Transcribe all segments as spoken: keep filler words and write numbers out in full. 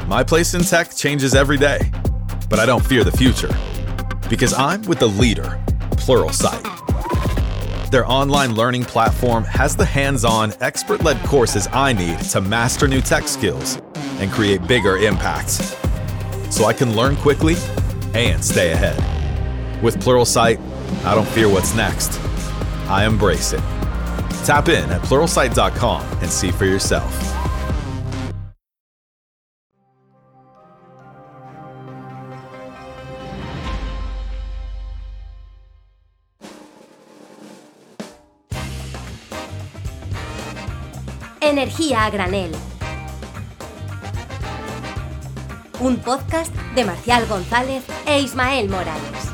My place in tech changes every day, but I don't fear the future because I'm with the leader, Pluralsight. Their online learning platform has the hands-on, expert-led courses I need to master new tech skills and create bigger impacts, so I can learn quickly and stay ahead. With Pluralsight, I don't fear what's next. I embrace it. Tap in at pluralsight dot com and see for yourself. Energía a granel. Un podcast de Marcial González e Ismael Morales.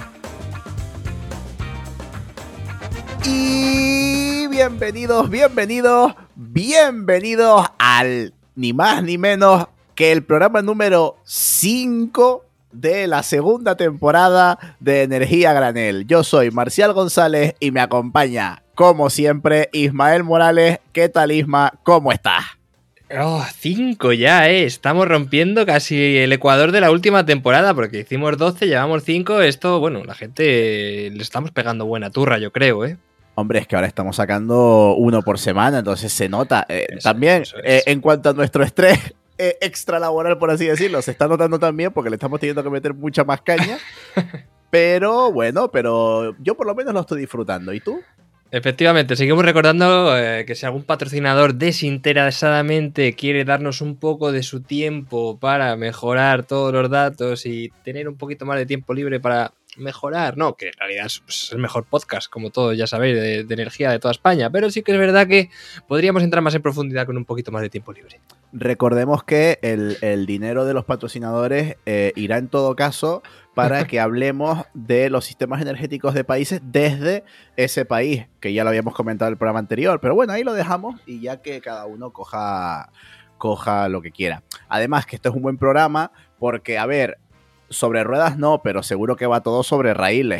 Y bienvenidos, bienvenidos, bienvenidos al ni más ni menos que el programa número cinco de la segunda temporada de Energía a Granel. Yo soy Marcial González y me acompaña, como siempre, Ismael Morales. ¿Qué tal, Isma? ¿Cómo estás? Oh, cinco ya, eh. Estamos rompiendo casi el ecuador de la última temporada, porque hicimos doce, llevamos cinco. Esto, bueno, la gente le estamos pegando buena turra, yo creo, eh. Hombre, es que ahora estamos sacando uno por semana, entonces se nota. Eh, eso, también, eso es. eh, en cuanto a nuestro estrés eh, extralaboral, por así decirlo, se está notando también porque le estamos teniendo que meter mucha más caña. Pero bueno, pero yo por lo menos lo estoy disfrutando. ¿Y tú? Efectivamente, seguimos recordando eh, que si algún patrocinador desinteresadamente quiere darnos un poco de su tiempo para mejorar todos los datos y tener un poquito más de tiempo libre para mejorar, no, que en realidad es pues, el mejor podcast, como todos ya sabéis, de, de energía de toda España, pero sí que es verdad que podríamos entrar más en profundidad con un poquito más de tiempo libre. Recordemos que el, el dinero de los patrocinadores eh, irá en todo caso para que hablemos de los sistemas energéticos de países desde ese país, que ya lo habíamos comentado en el programa anterior, pero bueno, ahí lo dejamos y ya que cada uno coja, coja lo que quiera. Además que esto es un buen programa porque, a ver, sobre ruedas no, pero seguro que va todo sobre raíles.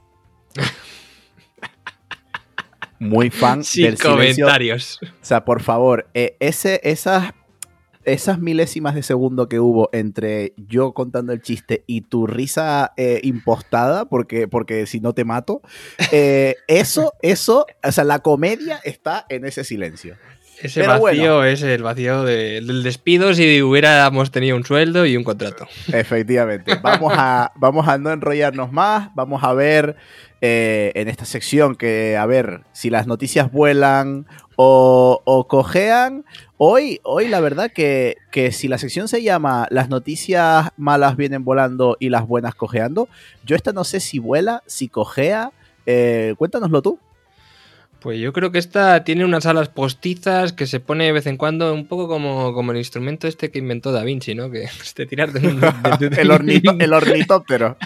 Muy fan Sin del comentarios. Silencio. O sea, por favor, eh, ese, esas... Esas milésimas de segundo que hubo entre yo contando el chiste y tu risa eh, impostada, porque, porque si no te mato, eh, eso, eso, o sea, la comedia está en ese silencio. Ese Pero vacío bueno, es el vacío de, del despido si hubiéramos tenido un sueldo y un contrato. Efectivamente. Vamos a, vamos a no enrollarnos más, vamos a ver eh, en esta sección que, a ver, si las noticias vuelan o, o cojean. Hoy, hoy la verdad que, que si la sección se llama Las noticias malas vienen volando y las buenas cojeando, yo esta no sé si vuela, si cojea. Eh, cuéntanoslo tú. Pues yo creo que esta tiene unas alas postizas que se pone de vez en cuando un poco como, como el instrumento este que inventó Da Vinci, ¿no? Que si te tiras de un... De, de, el, ornito, el ornitóptero.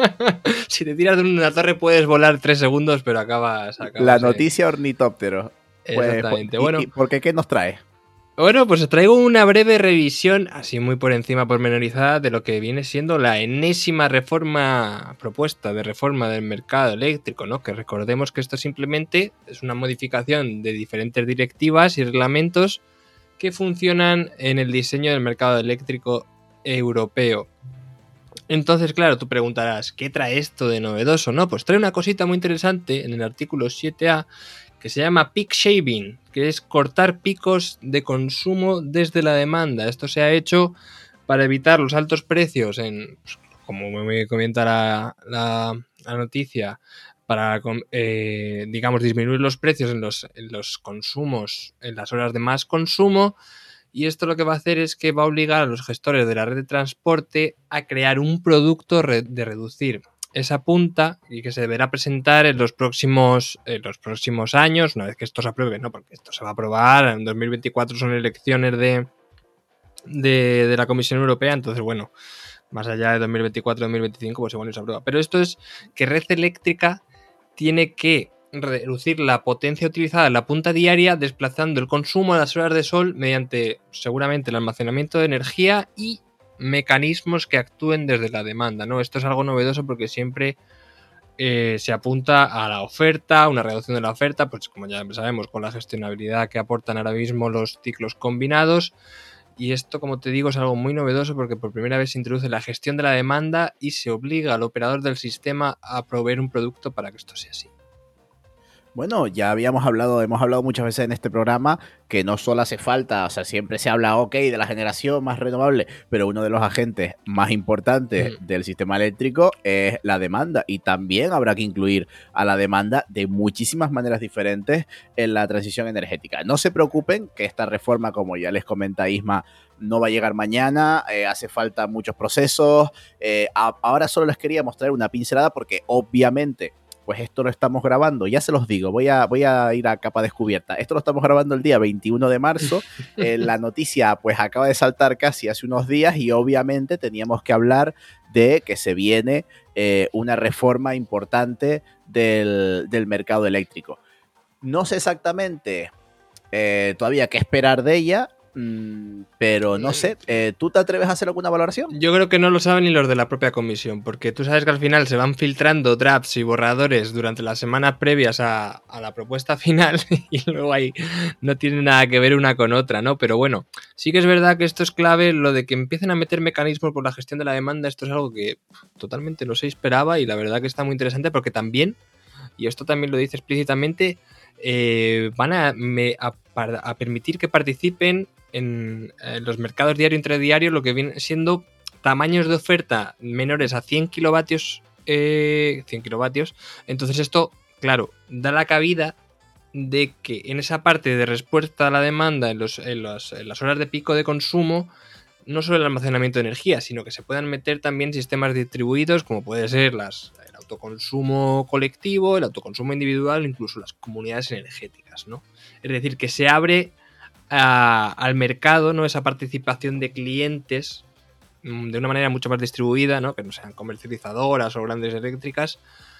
Si te tiras de una torre puedes volar tres segundos, pero acabas... acabas La eh. noticia ornitóptero. Exactamente. Pues, bueno, y, y, ¿por qué? ¿Qué nos trae? Bueno, pues os traigo una breve revisión, así muy por encima, pormenorizada, de lo que viene siendo la enésima reforma propuesta de reforma del mercado eléctrico, ¿no? Que recordemos que esto simplemente es una modificación de diferentes directivas y reglamentos que funcionan en el diseño del mercado eléctrico europeo. Entonces, claro, tú preguntarás, ¿qué trae esto de novedoso? No, pues trae una cosita muy interesante en el artículo siete A, que se llama peak shaving, que es cortar picos de consumo desde la demanda. Esto se ha hecho para evitar los altos precios, en, como me comenta la, la, la noticia, para, eh, digamos, disminuir los precios en los, en los consumos, en las horas de más consumo. Y esto lo que va a hacer es que va a obligar a los gestores de la red de transporte a crear un producto de reducir esa punta y que se deberá presentar en los próximos en los próximos años, una vez que esto se apruebe, no, porque esto se va a aprobar, en dos mil veinticuatro son elecciones de, de, de la Comisión Europea, entonces bueno, más allá de dos mil veinticuatro dos mil veinticinco, pues igual no se aprueba. Pero esto es que Red Eléctrica tiene que reducir la potencia utilizada en la punta diaria, desplazando el consumo a las horas de sol mediante seguramente el almacenamiento de energía y mecanismos que actúen desde la demanda, ¿no? Esto es algo novedoso porque siempre eh, se apunta a la oferta, una reducción de la oferta, pues como ya sabemos, con la gestionabilidad que aportan ahora mismo los ciclos combinados, Y esto, como te digo, es algo muy novedoso porque por primera vez se introduce la gestión de la demanda y se obliga al operador del sistema a proveer un producto para que esto sea así. Bueno, ya habíamos hablado, hemos hablado muchas veces en este programa que no solo hace falta, o sea, siempre se habla, ok, de la generación más renovable, pero uno de los agentes más importantes mm. del sistema eléctrico es la demanda, y también habrá que incluir a la demanda de muchísimas maneras diferentes en la transición energética. No se preocupen que esta reforma, como ya les comenta Isma, no va a llegar mañana, eh, hace falta muchos procesos. Eh, a, ahora solo les quería mostrar una pincelada porque obviamente pues esto lo estamos grabando, ya se los digo, voy a, voy a ir a capa descubierta. Esto lo estamos grabando el día veintiuno de marzo. Eh, la noticia pues acaba de saltar casi hace unos días y obviamente teníamos que hablar de que se viene eh, una reforma importante del, del mercado eléctrico. No sé exactamente eh, todavía qué esperar de ella, Mm, pero no sé, eh, ¿tú te atreves a hacer alguna valoración? Yo creo que no lo saben ni los de la propia comisión, porque tú sabes que al final se van filtrando drafts y borradores durante las semanas previas a, a la propuesta final y luego ahí no tiene nada que ver una con otra, ¿no? Pero bueno, sí que es verdad que esto es clave, lo de que empiecen a meter mecanismos por la gestión de la demanda, esto es algo que totalmente no se esperaba y la verdad que está muy interesante porque también, y esto también lo dice explícitamente, eh, van a, me, a, a permitir que participen En, en los mercados diario e intradiario, lo que viene siendo tamaños de oferta menores a cien kilovatios, eh, cien kilovatios. Entonces esto, claro, da la cabida de que en esa parte de respuesta a la demanda en, los, en, los, en las horas de pico de consumo, no solo el almacenamiento de energía, sino que se puedan meter también sistemas distribuidos como puede ser las, el autoconsumo colectivo, el autoconsumo individual, incluso las comunidades energéticas, ¿no? Es decir, que se abre A, al mercado, ¿no? Esa participación de clientes de una manera mucho más distribuida, ¿no? Que no sean comercializadoras o grandes eléctricas,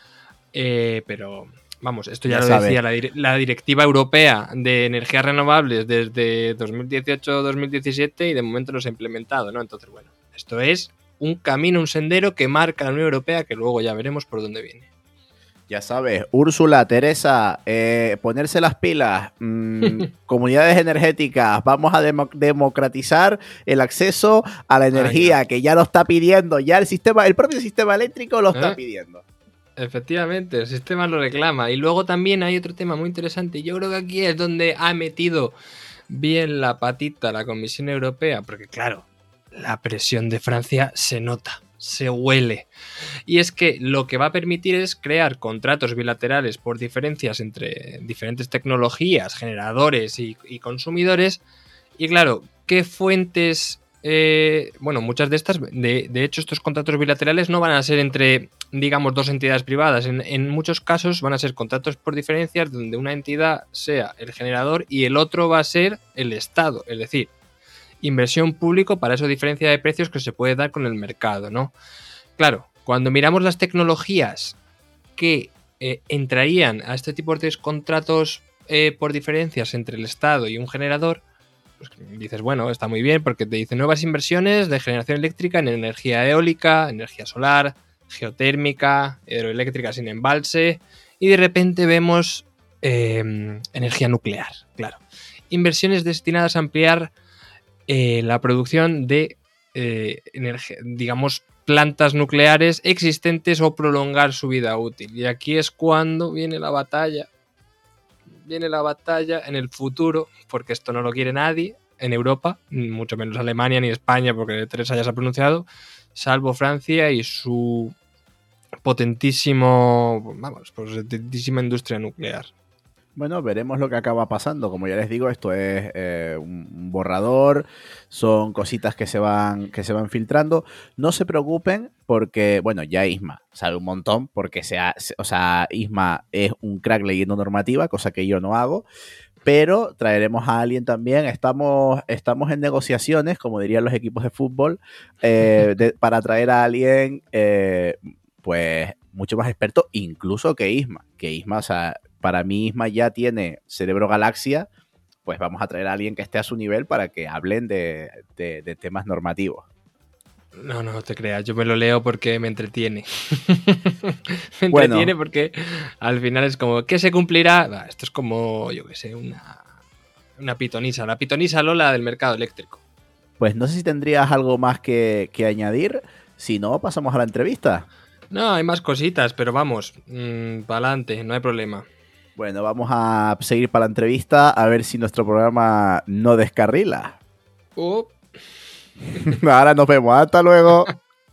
eh, pero vamos, esto ya, ya lo sabe. decía la, la Directiva Europea de Energías Renovables desde dos mil dieciocho dos mil diecisiete y de momento no se ha implementado, ¿no? Entonces, bueno, esto es un camino, un sendero que marca la Unión Europea que luego ya veremos por dónde viene. Ya sabes, Úrsula, Teresa, eh, ponerse las pilas, mmm, comunidades energéticas, vamos a demo- democratizar el acceso a la energía, Ay, que ya lo está pidiendo, ya el sistema, el propio sistema eléctrico lo está ¿Eh? pidiendo. Efectivamente, el sistema lo reclama. Y luego también hay otro tema muy interesante, y yo creo que aquí es donde ha metido bien la patita la Comisión Europea, porque claro, la presión de Francia se nota. Se huele. Y es que lo que va a permitir es crear contratos bilaterales por diferencias entre diferentes tecnologías, generadores y, y consumidores. Y claro, ¿qué fuentes? Eh, bueno, muchas de estas, de, de hecho, estos contratos bilaterales no van a ser entre, digamos, dos entidades privadas. En, en muchos casos van a ser contratos por diferencias donde una entidad sea el generador y el otro va a ser el Estado. Es decir, inversión público para esa diferencia de precios que se puede dar con el mercado, ¿no? Claro, cuando miramos las tecnologías que eh, entrarían a este tipo de contratos eh, por diferencias entre el Estado y un generador, pues dices, bueno, está muy bien porque te dice nuevas inversiones de generación eléctrica en energía eólica, energía solar, geotérmica, hidroeléctrica sin embalse, y de repente vemos eh, energía nuclear, claro. Inversiones destinadas a ampliar Eh, la producción de, eh, energía, digamos, plantas nucleares existentes o prolongar su vida útil. Y aquí es cuando viene la batalla. Viene la batalla en el futuro, porque esto no lo quiere nadie en Europa, mucho menos Alemania ni España, porque Teresa ya se ha pronunciado, salvo Francia y su potentísimo, vamos, potentísima industria nuclear. Bueno, veremos lo que acaba pasando. Como ya les digo, esto es eh, un borrador, son cositas que se van que se van filtrando. No se preocupen porque, bueno, ya Isma sabe un montón porque sea, o sea, Isma es un crack leyendo normativa, cosa que yo no hago. Pero traeremos a alguien también. Estamos, estamos en negociaciones, como dirían los equipos de fútbol, eh, de, para traer a alguien, eh, pues, mucho más experto, incluso que Isma. Que Isma, o sea, para mí Isma ya tiene cerebro galaxia, pues vamos a traer a alguien que esté a su nivel para que hablen de, de, de temas normativos. No, no te creas, yo me lo leo porque me entretiene. me bueno. entretiene porque al final es como, ¿qué se cumplirá? Bah, esto es como, yo qué sé, una, una pitonisa, la pitonisa Lola del mercado eléctrico. Pues no sé si tendrías algo más que, que añadir. Si no, pasamos a la entrevista. No, hay más cositas, pero vamos, mmm, para adelante, no hay problema. Bueno, vamos a seguir para la entrevista a ver si nuestro programa no descarrila. Uh. Ahora nos vemos, hasta luego.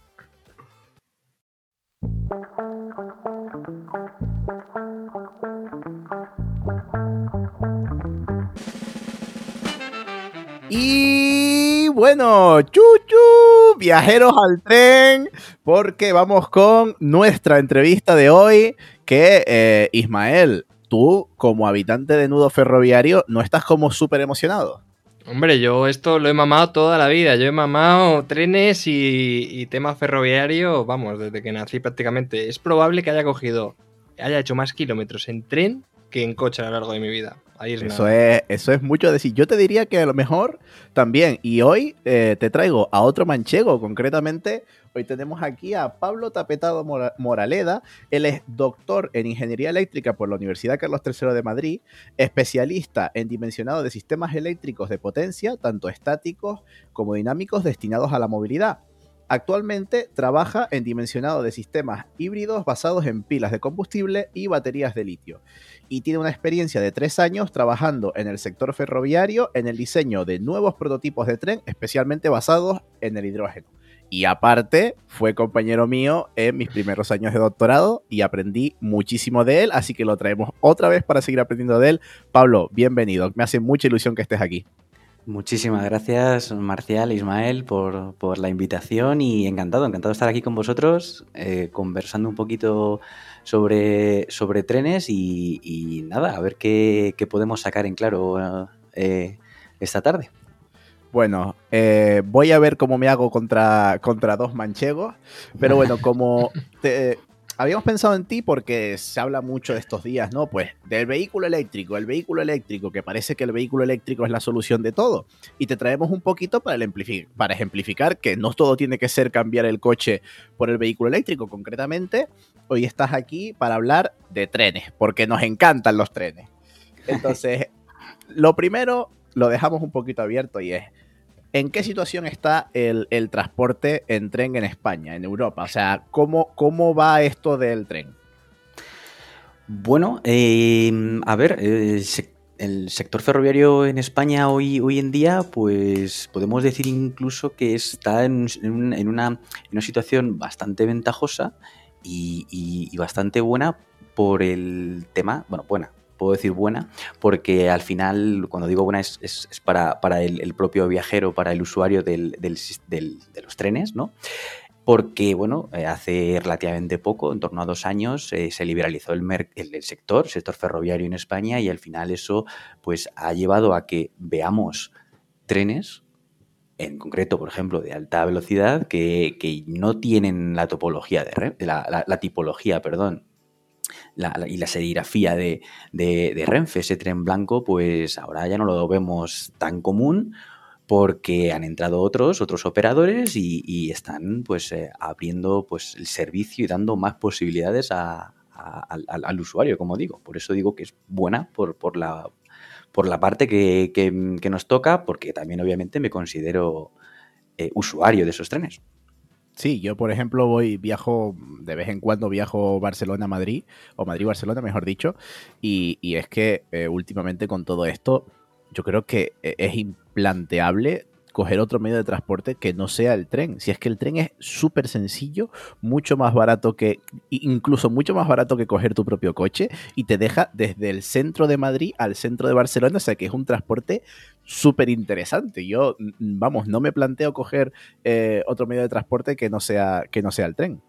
Y bueno, chuchu, viajeros al tren, porque vamos con nuestra entrevista de hoy, que eh, Ismael, tú como habitante de Nudo Ferroviario, ¿no estás como súper emocionado? Hombre, yo esto lo he mamado toda la vida, yo he mamado trenes y, y tema ferroviario, vamos, desde que nací prácticamente. Es probable que haya cogido, haya hecho más kilómetros en tren que en coche a lo largo de mi vida. Ahí es eso, nada. es, eso es mucho decir. Yo te diría que a lo mejor también. Y hoy eh, te traigo a otro manchego. Concretamente, hoy tenemos aquí a Pablo Tapetado Mora- Moraleda. Él es doctor en Ingeniería Eléctrica por la Universidad Carlos tercero de Madrid, especialista en dimensionado de sistemas eléctricos de potencia, tanto estáticos como dinámicos destinados a la movilidad. Actualmente trabaja en dimensionado de sistemas híbridos basados en pilas de combustible y baterías de litio. Y tiene una experiencia de tres años trabajando en el sector ferroviario en el diseño de nuevos prototipos de tren, especialmente basados en el hidrógeno. Y aparte, fue compañero mío en mis primeros años de doctorado y aprendí muchísimo de él, así que lo traemos otra vez para seguir aprendiendo de él. Pablo, bienvenido. Me hace mucha ilusión que estés aquí. Muchísimas gracias, Marcial, Ismael, por, por la invitación y encantado, encantado de estar aquí con vosotros, eh, conversando un poquito sobre, sobre trenes y, y nada, a ver qué, qué podemos sacar en claro eh, esta tarde. Bueno, eh, voy a ver cómo me hago contra, contra dos manchegos, pero bueno, como te, eh, habíamos pensado en ti porque se habla mucho de estos días, ¿no? Pues del vehículo eléctrico, el vehículo eléctrico, que parece que el vehículo eléctrico es la solución de todo. Y te traemos un poquito para, el para ejemplificar que no todo tiene que ser cambiar el coche por el vehículo eléctrico. Concretamente, hoy estás aquí para hablar de trenes, porque nos encantan los trenes. Entonces, lo primero lo dejamos un poquito abierto y es, ¿en qué situación está el, el transporte en tren en España, en Europa? O sea, ¿cómo, cómo va esto del tren? Bueno, eh, a ver, eh, se, el sector ferroviario en España hoy, hoy en día, pues podemos decir incluso que está en, en, en, una, en una situación bastante ventajosa y, y, y bastante buena por el tema, bueno, buena. Puedo decir buena, porque al final, cuando digo buena, es, es, es para, para el, el propio viajero, para el usuario del, del, del, de los trenes, ¿no? Porque, bueno, eh, hace relativamente poco, en torno a dos años, eh, se liberalizó el, mer el, el sector, el sector ferroviario en España, y al final eso pues ha llevado a que veamos trenes, en concreto, por ejemplo, de alta velocidad, que, que no tienen la topología, de, la, la, la tipología, perdón, La, la, y la serigrafía de, de, de Renfe, ese tren blanco, pues ahora ya no lo vemos tan común porque han entrado otros, otros operadores y, y están pues eh, abriendo pues el servicio y dando más posibilidades a, a, al, al usuario, como digo. Por eso digo que es buena por, por, la, por la parte que, que, que nos toca, porque también obviamente me considero eh, usuario de esos trenes. Sí, yo por ejemplo voy, viajo, de vez en cuando viajo Barcelona-Madrid, o Madrid-Barcelona mejor dicho, y, y es que eh, últimamente con todo esto, yo creo que es implanteable coger otro medio de transporte que no sea el tren. Si es que el tren es súper sencillo, mucho más barato que, incluso mucho más barato que coger tu propio coche, y te deja desde el centro de Madrid al centro de Barcelona, o sea que es un transporte súper interesante. Yo, vamos, no me planteo coger eh, otro medio de transporte que no sea, que no sea el tren.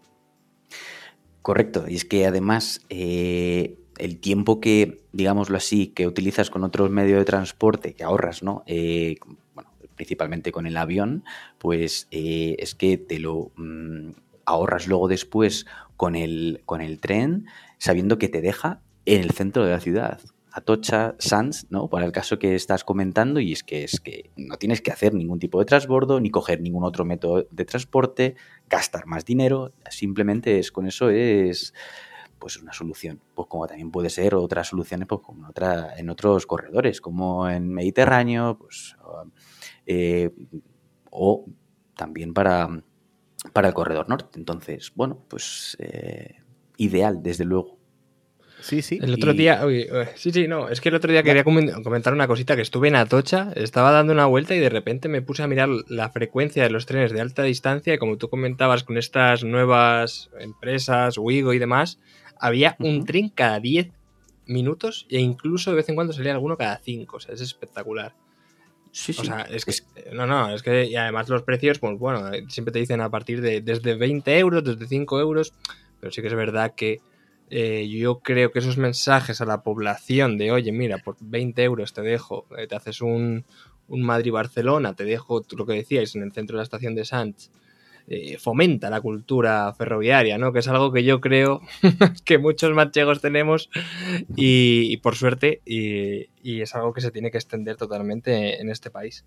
Correcto, y es que además eh, el tiempo que, digámoslo así, que utilizas con otros medios de transporte, que ahorras, ¿no? Eh, bueno, principalmente con el avión, pues eh, es que te lo mmm, ahorras luego después con el, con el tren, sabiendo que te deja en el centro de la ciudad. Atocha, Sants, ¿no? Para el caso que estás comentando, y es que es que no tienes que hacer ningún tipo de transbordo, ni coger ningún otro método de transporte, gastar más dinero, simplemente es con eso es pues una solución. Pues como también puede ser otras soluciones pues como otra, en otros corredores, como en Mediterráneo, pues eh, o también para, para el corredor norte. Entonces, bueno, pues eh, ideal, desde luego. Sí, sí. El otro y... día, uy, uy, sí, sí, no, es que el otro día quería comentar una cosita, que estuve en Atocha, estaba dando una vuelta y de repente me puse a mirar la frecuencia de los trenes de alta distancia y como tú comentabas con estas nuevas empresas, Wigo y demás, había un uh-huh. tren cada diez minutos e incluso de vez en cuando salía alguno cada cinco, o sea, es espectacular. Sí, sí. O sea, es que, no, no, es que y además los precios, pues bueno, siempre te dicen a partir de desde veinte euros, desde cinco euros, pero sí que es verdad que Eh, yo creo que esos mensajes a la población de, oye, mira, por veinte euros te dejo, eh, te haces un, un Madrid-Barcelona, te dejo lo que decíais en el centro de la estación de Sants, eh, fomenta la cultura ferroviaria, ¿no? Que es algo que yo creo que muchos manchegos tenemos y, y por suerte, y, y es algo que se tiene que extender totalmente en este país.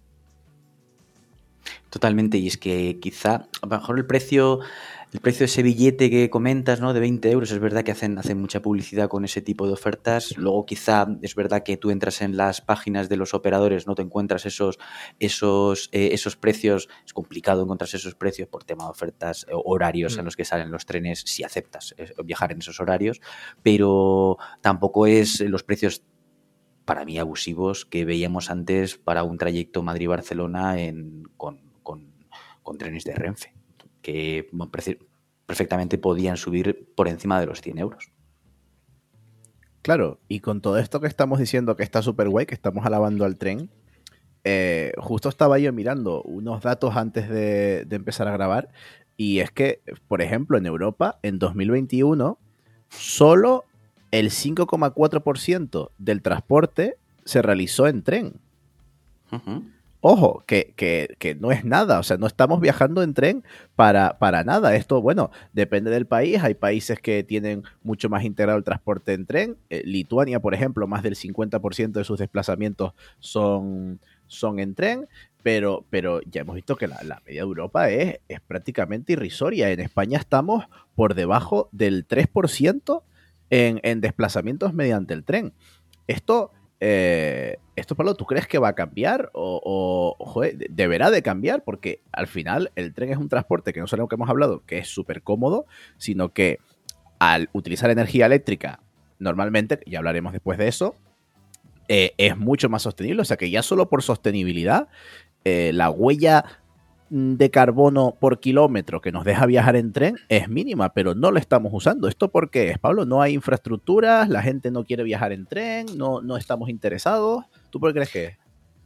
Totalmente, y es que quizá a lo mejor el precio... El precio de ese billete que comentas, ¿no? De veinte euros, es verdad que hacen, hacen mucha publicidad con ese tipo de ofertas. Luego quizá es verdad que tú entras en las páginas de los operadores, no te encuentras esos, esos, eh, esos precios. Es complicado encontrar esos precios por tema de ofertas, eh, horarios mm. en los que salen los trenes, si aceptas eh, viajar en esos horarios, pero tampoco es los precios para mí abusivos que veíamos antes para un trayecto Madrid-Barcelona en, con, con, con trenes de Renfe, que perfectamente podían subir por encima de los cien euros. Claro, y con todo esto que estamos diciendo que está súper guay, que estamos alabando al tren, eh, justo estaba yo mirando unos datos antes de, de empezar a grabar, y es que, por ejemplo, en Europa, en dos mil veintiuno, solo el cinco coma cuatro por ciento del transporte se realizó en tren. Uh-huh. Ojo, que, que, que no es nada, o sea, no estamos viajando en tren para, para nada. Esto, bueno, depende del país. Hay países que tienen mucho más integrado el transporte en tren. Eh, Lituania, por ejemplo, más del cincuenta por ciento de sus desplazamientos son, son en tren, pero, pero ya hemos visto que la, la media de Europa es, es prácticamente irrisoria. En España estamos por debajo del tres por ciento en, en desplazamientos mediante el tren. Esto... Eh, esto, Pablo, ¿tú crees que va a cambiar o, o joder, deberá de cambiar? Porque al final el tren es un transporte que no solo lo que hemos hablado, que es súper cómodo, sino que al utilizar energía eléctrica, normalmente, ya hablaremos después de eso, eh, es mucho más sostenible. O sea que ya solo por sostenibilidad, eh, la huella de carbono por kilómetro que nos deja viajar en tren es mínima, pero no lo estamos usando. ¿Esto por qué es, Pablo? ¿No hay infraestructuras? ¿La gente no quiere viajar en tren? ¿No, no estamos interesados? ¿Tú por qué crees que es?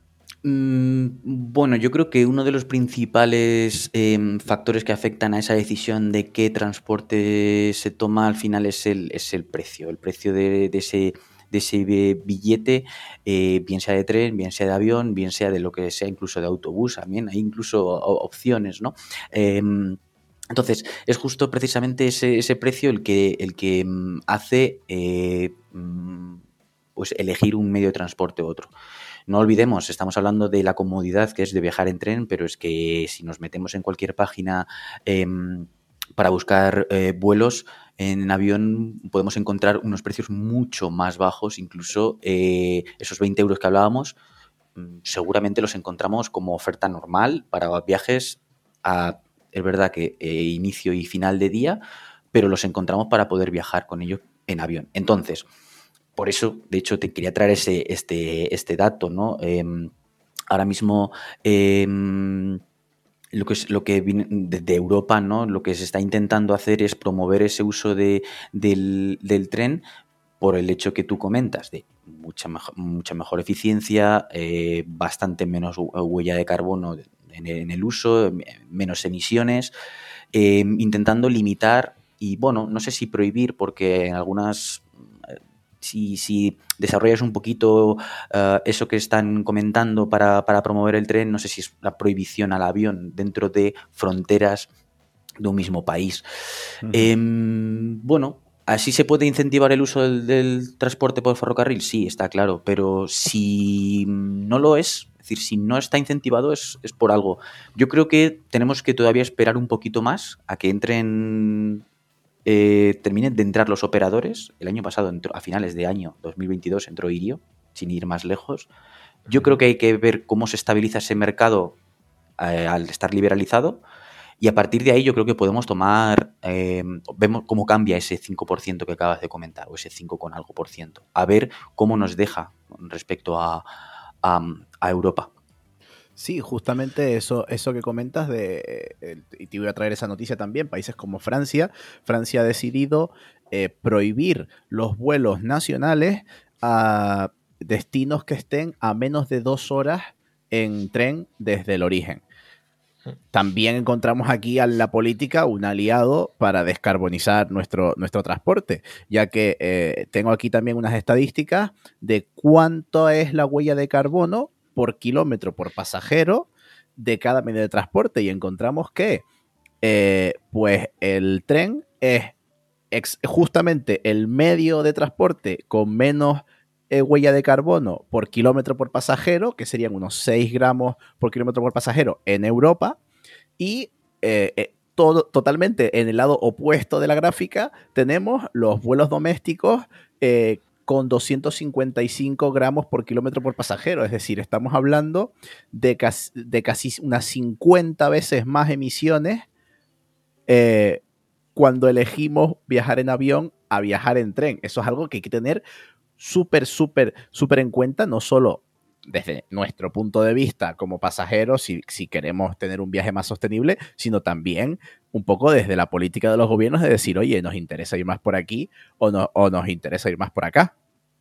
Mm, bueno, yo creo que uno de los principales eh, factores que afectan a esa decisión de qué transporte se toma al final es el, es el precio, el precio de, de ese... de ese billete, eh, bien sea de tren, bien sea de avión, bien sea de lo que sea, incluso de autobús, también hay incluso opciones, ¿no? Eh, entonces, es justo precisamente ese, ese precio el que, el que hace eh, pues elegir un medio de transporte u otro. No olvidemos, estamos hablando de la comodidad que es de viajar en tren, pero es que si nos metemos en cualquier página eh, para buscar eh, vuelos, en avión podemos encontrar unos precios mucho más bajos, incluso eh, esos veinte euros que hablábamos, seguramente los encontramos como oferta normal para viajes a, es verdad que eh, inicio y final de día, pero los encontramos para poder viajar con ellos en avión. Entonces, por eso, de hecho, te quería traer ese, este, este dato, ¿no? Eh, ahora mismo... Eh, Lo que, es, lo que viene de, de Europa, ¿no? Lo que se está intentando hacer es promover ese uso de, del, del tren por el hecho que tú comentas, de mucha, mejor, mucha mejor eficiencia, eh, bastante menos huella de carbono en el, en el uso, menos emisiones, eh, intentando limitar y, bueno, no sé si prohibir, porque en algunas... Si, si desarrollas un poquito uh, eso que están comentando para, para promover el tren, no sé si es la prohibición al avión dentro de fronteras de un mismo país. Uh-huh. Eh, bueno, ¿así se puede incentivar el uso del, del transporte por ferrocarril? Sí, está claro, pero si no lo es, es decir, si no está incentivado es, es por algo. Yo creo que tenemos que todavía esperar un poquito más a que entren... Eh, terminen de entrar los operadores. El año pasado, entró, a finales de año dos mil veintidós, entró Irio, sin ir más lejos. Yo creo que hay que ver cómo se estabiliza ese mercado eh, al estar liberalizado. Y a partir de ahí yo creo que podemos tomar, eh, vemos cómo cambia ese cinco por ciento que acabas de comentar, o ese cinco con algo por ciento. A ver cómo nos deja respecto a, a, a Europa. Sí, justamente eso, eso que comentas de, eh, y te voy a traer esa noticia también, países como Francia, Francia ha decidido eh, prohibir los vuelos nacionales a destinos que estén a menos de dos horas en tren desde el origen. También encontramos aquí a la política un aliado para descarbonizar nuestro, nuestro transporte, ya que eh, tengo aquí también unas estadísticas de cuánto es la huella de carbono por kilómetro por pasajero de cada medio de transporte, y encontramos que eh, pues el tren es ex, justamente el medio de transporte con menos eh, huella de carbono por kilómetro por pasajero, que serían unos seis gramos por kilómetro por pasajero en Europa, y eh, eh, todo, totalmente en el lado opuesto de la gráfica tenemos los vuelos domésticos eh, con doscientos cincuenta y cinco gramos por kilómetro por pasajero. Es decir, estamos hablando de casi, de casi unas cincuenta veces más emisiones eh, cuando elegimos viajar en avión a viajar en tren. Eso es algo que hay que tener súper, súper, súper en cuenta, no solo desde nuestro punto de vista como pasajeros, si, si queremos tener un viaje más sostenible, sino también un poco desde la política de los gobiernos de decir, oye, nos interesa ir más por aquí o, no, o nos interesa ir más por acá.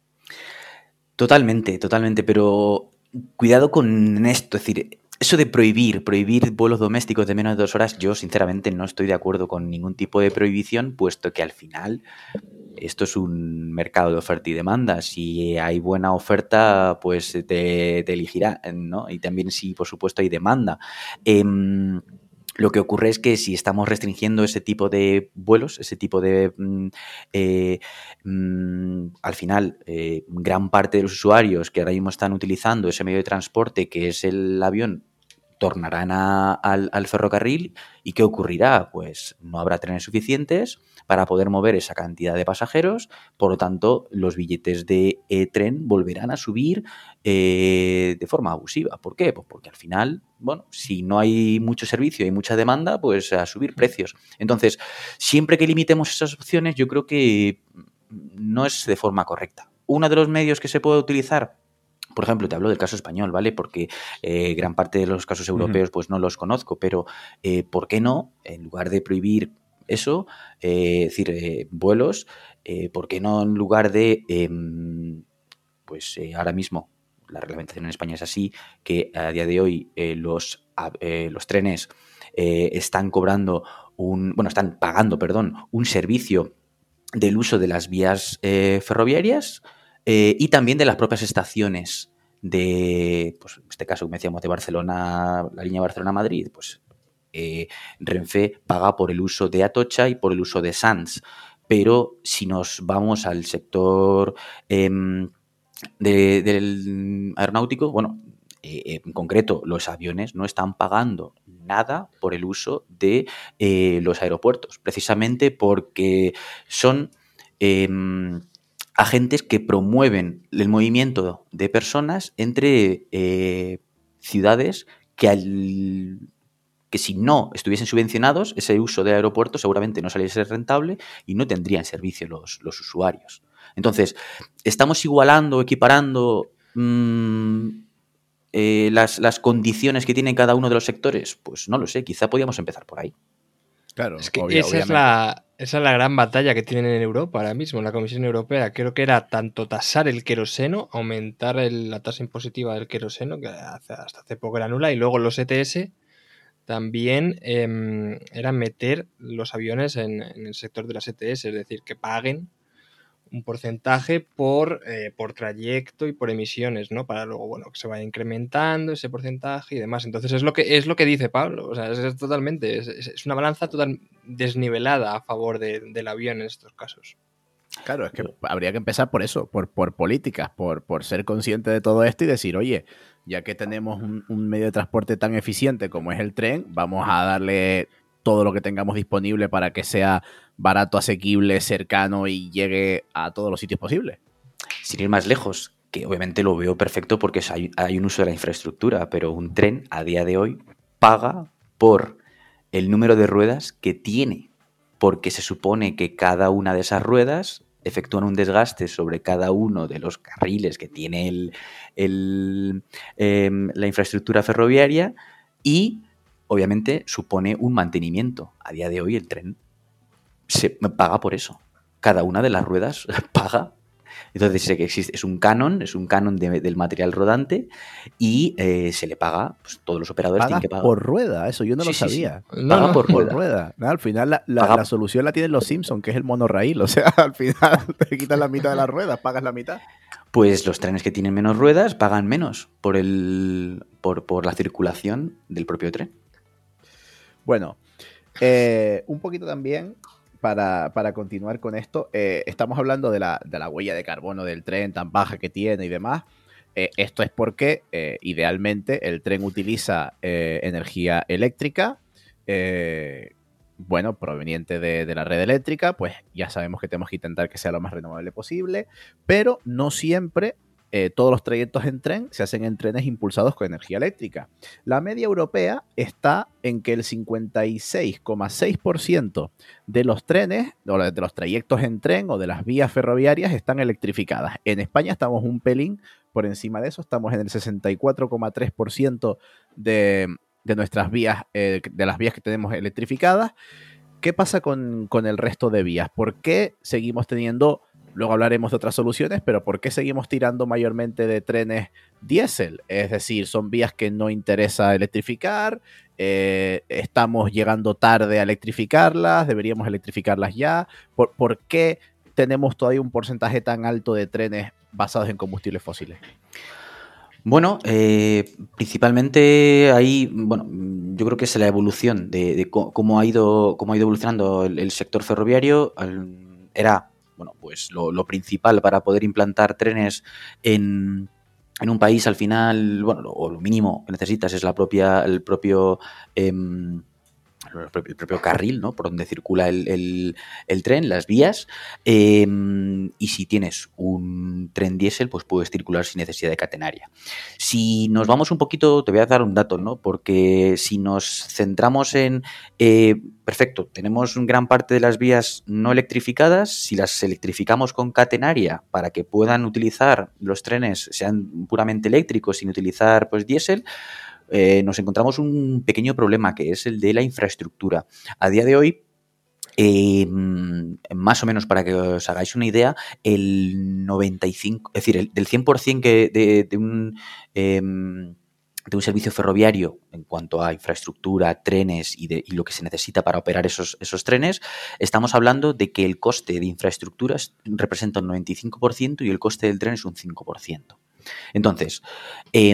Totalmente, totalmente, pero cuidado con esto, es decir, eso de prohibir, prohibir vuelos domésticos de menos de dos horas, yo sinceramente no estoy de acuerdo con ningún tipo de prohibición, puesto que al final esto es un mercado de oferta y demanda. Si hay buena oferta, pues te, te elegirá, ¿no? Y también si, por supuesto, hay demanda. Eh, Lo que ocurre es que si estamos restringiendo ese tipo de vuelos, ese tipo de... Eh, mm, al final, eh, gran parte de los usuarios que ahora mismo están utilizando ese medio de transporte, que es el avión, tornarán a, al, al ferrocarril. ¿Y qué ocurrirá? Pues no habrá trenes suficientes para poder mover esa cantidad de pasajeros. Por lo tanto, los billetes de eh, tren volverán a subir eh, de forma abusiva. ¿Por qué? Pues porque al final, bueno, si no hay mucho servicio y mucha demanda, pues a subir precios. Entonces, siempre que limitemos esas opciones, yo creo que no es de forma correcta. Uno de los medios que se puede utilizar, por ejemplo, te hablo del caso español, ¿vale? Porque eh, gran parte de los casos europeos pues no los conozco, pero eh, ¿por qué no? En lugar de prohibir eso, eh, es decir, eh, vuelos, eh, ¿por qué no en lugar de, eh, pues eh, ahora mismo la reglamentación en España es así, que a día de hoy eh, los, eh, los trenes eh, están cobrando un, bueno, están pagando, perdón, un servicio del uso de las vías eh, ferroviarias, Eh, y también de las propias estaciones de, pues en este caso, como decíamos, de Barcelona, la línea Barcelona-Madrid, pues eh, Renfe paga por el uso de Atocha y por el uso de Sants. Pero si nos vamos al sector eh, de, del aeronáutico, bueno, eh, en concreto los aviones no están pagando nada por el uso de eh, los aeropuertos, precisamente porque son... Eh, agentes que promueven el movimiento de personas entre eh, ciudades que, al, que si no estuviesen subvencionados, ese uso del aeropuerto seguramente no saliese rentable y no tendrían servicio los, los usuarios. Entonces, ¿estamos igualando, equiparando mmm, eh, las, las condiciones que tiene cada uno de los sectores? Pues no lo sé, quizá podríamos empezar por ahí. Claro, es que obvia, esa, es la, esa es la gran batalla que tienen en Europa ahora mismo, la Comisión Europea. Creo que era tanto tasar el queroseno, aumentar el, la tasa impositiva del queroseno, que hace, hasta hace poco era nula, y luego los E T S también eh, era meter los aviones en, en el sector de las E T S, es decir, que paguen un porcentaje por, eh, por trayecto y por emisiones, ¿no? Para luego, bueno, que se vaya incrementando ese porcentaje y demás. Entonces es lo que, es lo que dice Pablo, o sea, es, es totalmente, es, es una balanza total desnivelada a favor de, del avión en estos casos. Claro, es que habría que empezar por eso, por, por políticas, por, por ser consciente de todo esto y decir, oye, ya que tenemos un, un medio de transporte tan eficiente como es el tren, vamos a darle todo lo que tengamos disponible para que sea barato, asequible, cercano y llegue a todos los sitios posibles. Sin ir más lejos, que obviamente lo veo perfecto porque hay, hay un uso de la infraestructura, pero un tren a día de hoy paga por el número de ruedas que tiene, porque se supone que cada una de esas ruedas efectúan un desgaste sobre cada uno de los carriles que tiene el, el, eh, la infraestructura ferroviaria y, obviamente, supone un mantenimiento. A día de hoy el tren se paga por eso. Cada una de las ruedas paga. Entonces sé que existe, es un canon, es un canon de, del material rodante y eh, se le paga, pues todos los operadores Pagas tienen que pagar. por rueda, eso yo no Sí, lo sí, sabía. sí. No, Paga no, por Por rueda. rueda. No, al final la, la, Paga- la solución la tienen los Simpsons, que es el monorraíl. O sea, al final te quitas la mitad de las ruedas, pagas la mitad. Pues los trenes que tienen menos ruedas pagan menos por, el, por, por la circulación del propio tren. Bueno, eh, un poquito también para, para continuar con esto, eh, estamos hablando de la, de la huella de carbono del tren tan baja que tiene y demás. Eh, esto es porque eh, idealmente el tren utiliza eh, energía eléctrica, eh, bueno, proveniente de, de la red eléctrica, pues ya sabemos que tenemos que intentar que sea lo más renovable posible, pero no siempre eh, todos los trayectos en tren se hacen en trenes impulsados con energía eléctrica. La media europea está en que el cincuenta y seis coma seis por ciento de los trenes, o de los trayectos en tren o de las vías ferroviarias están electrificadas. En España estamos un pelín por encima de eso, estamos en el sesenta y cuatro coma tres por ciento de, de nuestras vías, eh, de las vías que tenemos electrificadas. ¿Qué pasa con, con el resto de vías? ¿Por qué seguimos teniendo... Luego hablaremos de otras soluciones, pero ¿por qué seguimos tirando mayormente de trenes diésel? Es decir, son vías que no interesa electrificar, eh, estamos llegando tarde a electrificarlas, deberíamos electrificarlas ya. ¿Por, ¿Por qué tenemos todavía un porcentaje tan alto de trenes basados en combustibles fósiles? Bueno, eh, principalmente ahí, bueno, yo creo que es la evolución de, de cómo ha ido, cómo ha ido evolucionando el, el sector ferroviario. Era, bueno, pues lo, lo principal para poder implantar trenes en, en un país, al final, bueno, lo, o lo mínimo que necesitas es la propia, el propio eh, el propio carril, ¿no? Por donde circula el, el, el tren, las vías, eh, y si tienes un tren diésel, pues puedes circular sin necesidad de catenaria. Si nos vamos un poquito, te voy a dar un dato, ¿no? Porque si nos centramos en, eh, perfecto, tenemos gran parte de las vías no electrificadas, si las electrificamos con catenaria para que puedan utilizar los trenes, sean puramente eléctricos, sin utilizar pues diésel, Eh, nos encontramos un pequeño problema que es el de la infraestructura. A día de hoy, eh, más o menos para que os hagáis una idea, el noventa y cinco, es decir, el, del cien por ciento que de, de, un, eh, de un servicio ferroviario en cuanto a infraestructura, trenes y, de, y lo que se necesita para operar esos, esos trenes, estamos hablando de que el coste de infraestructuras representa un noventa y cinco por ciento y el coste del tren es un cinco por ciento. Entonces, eh,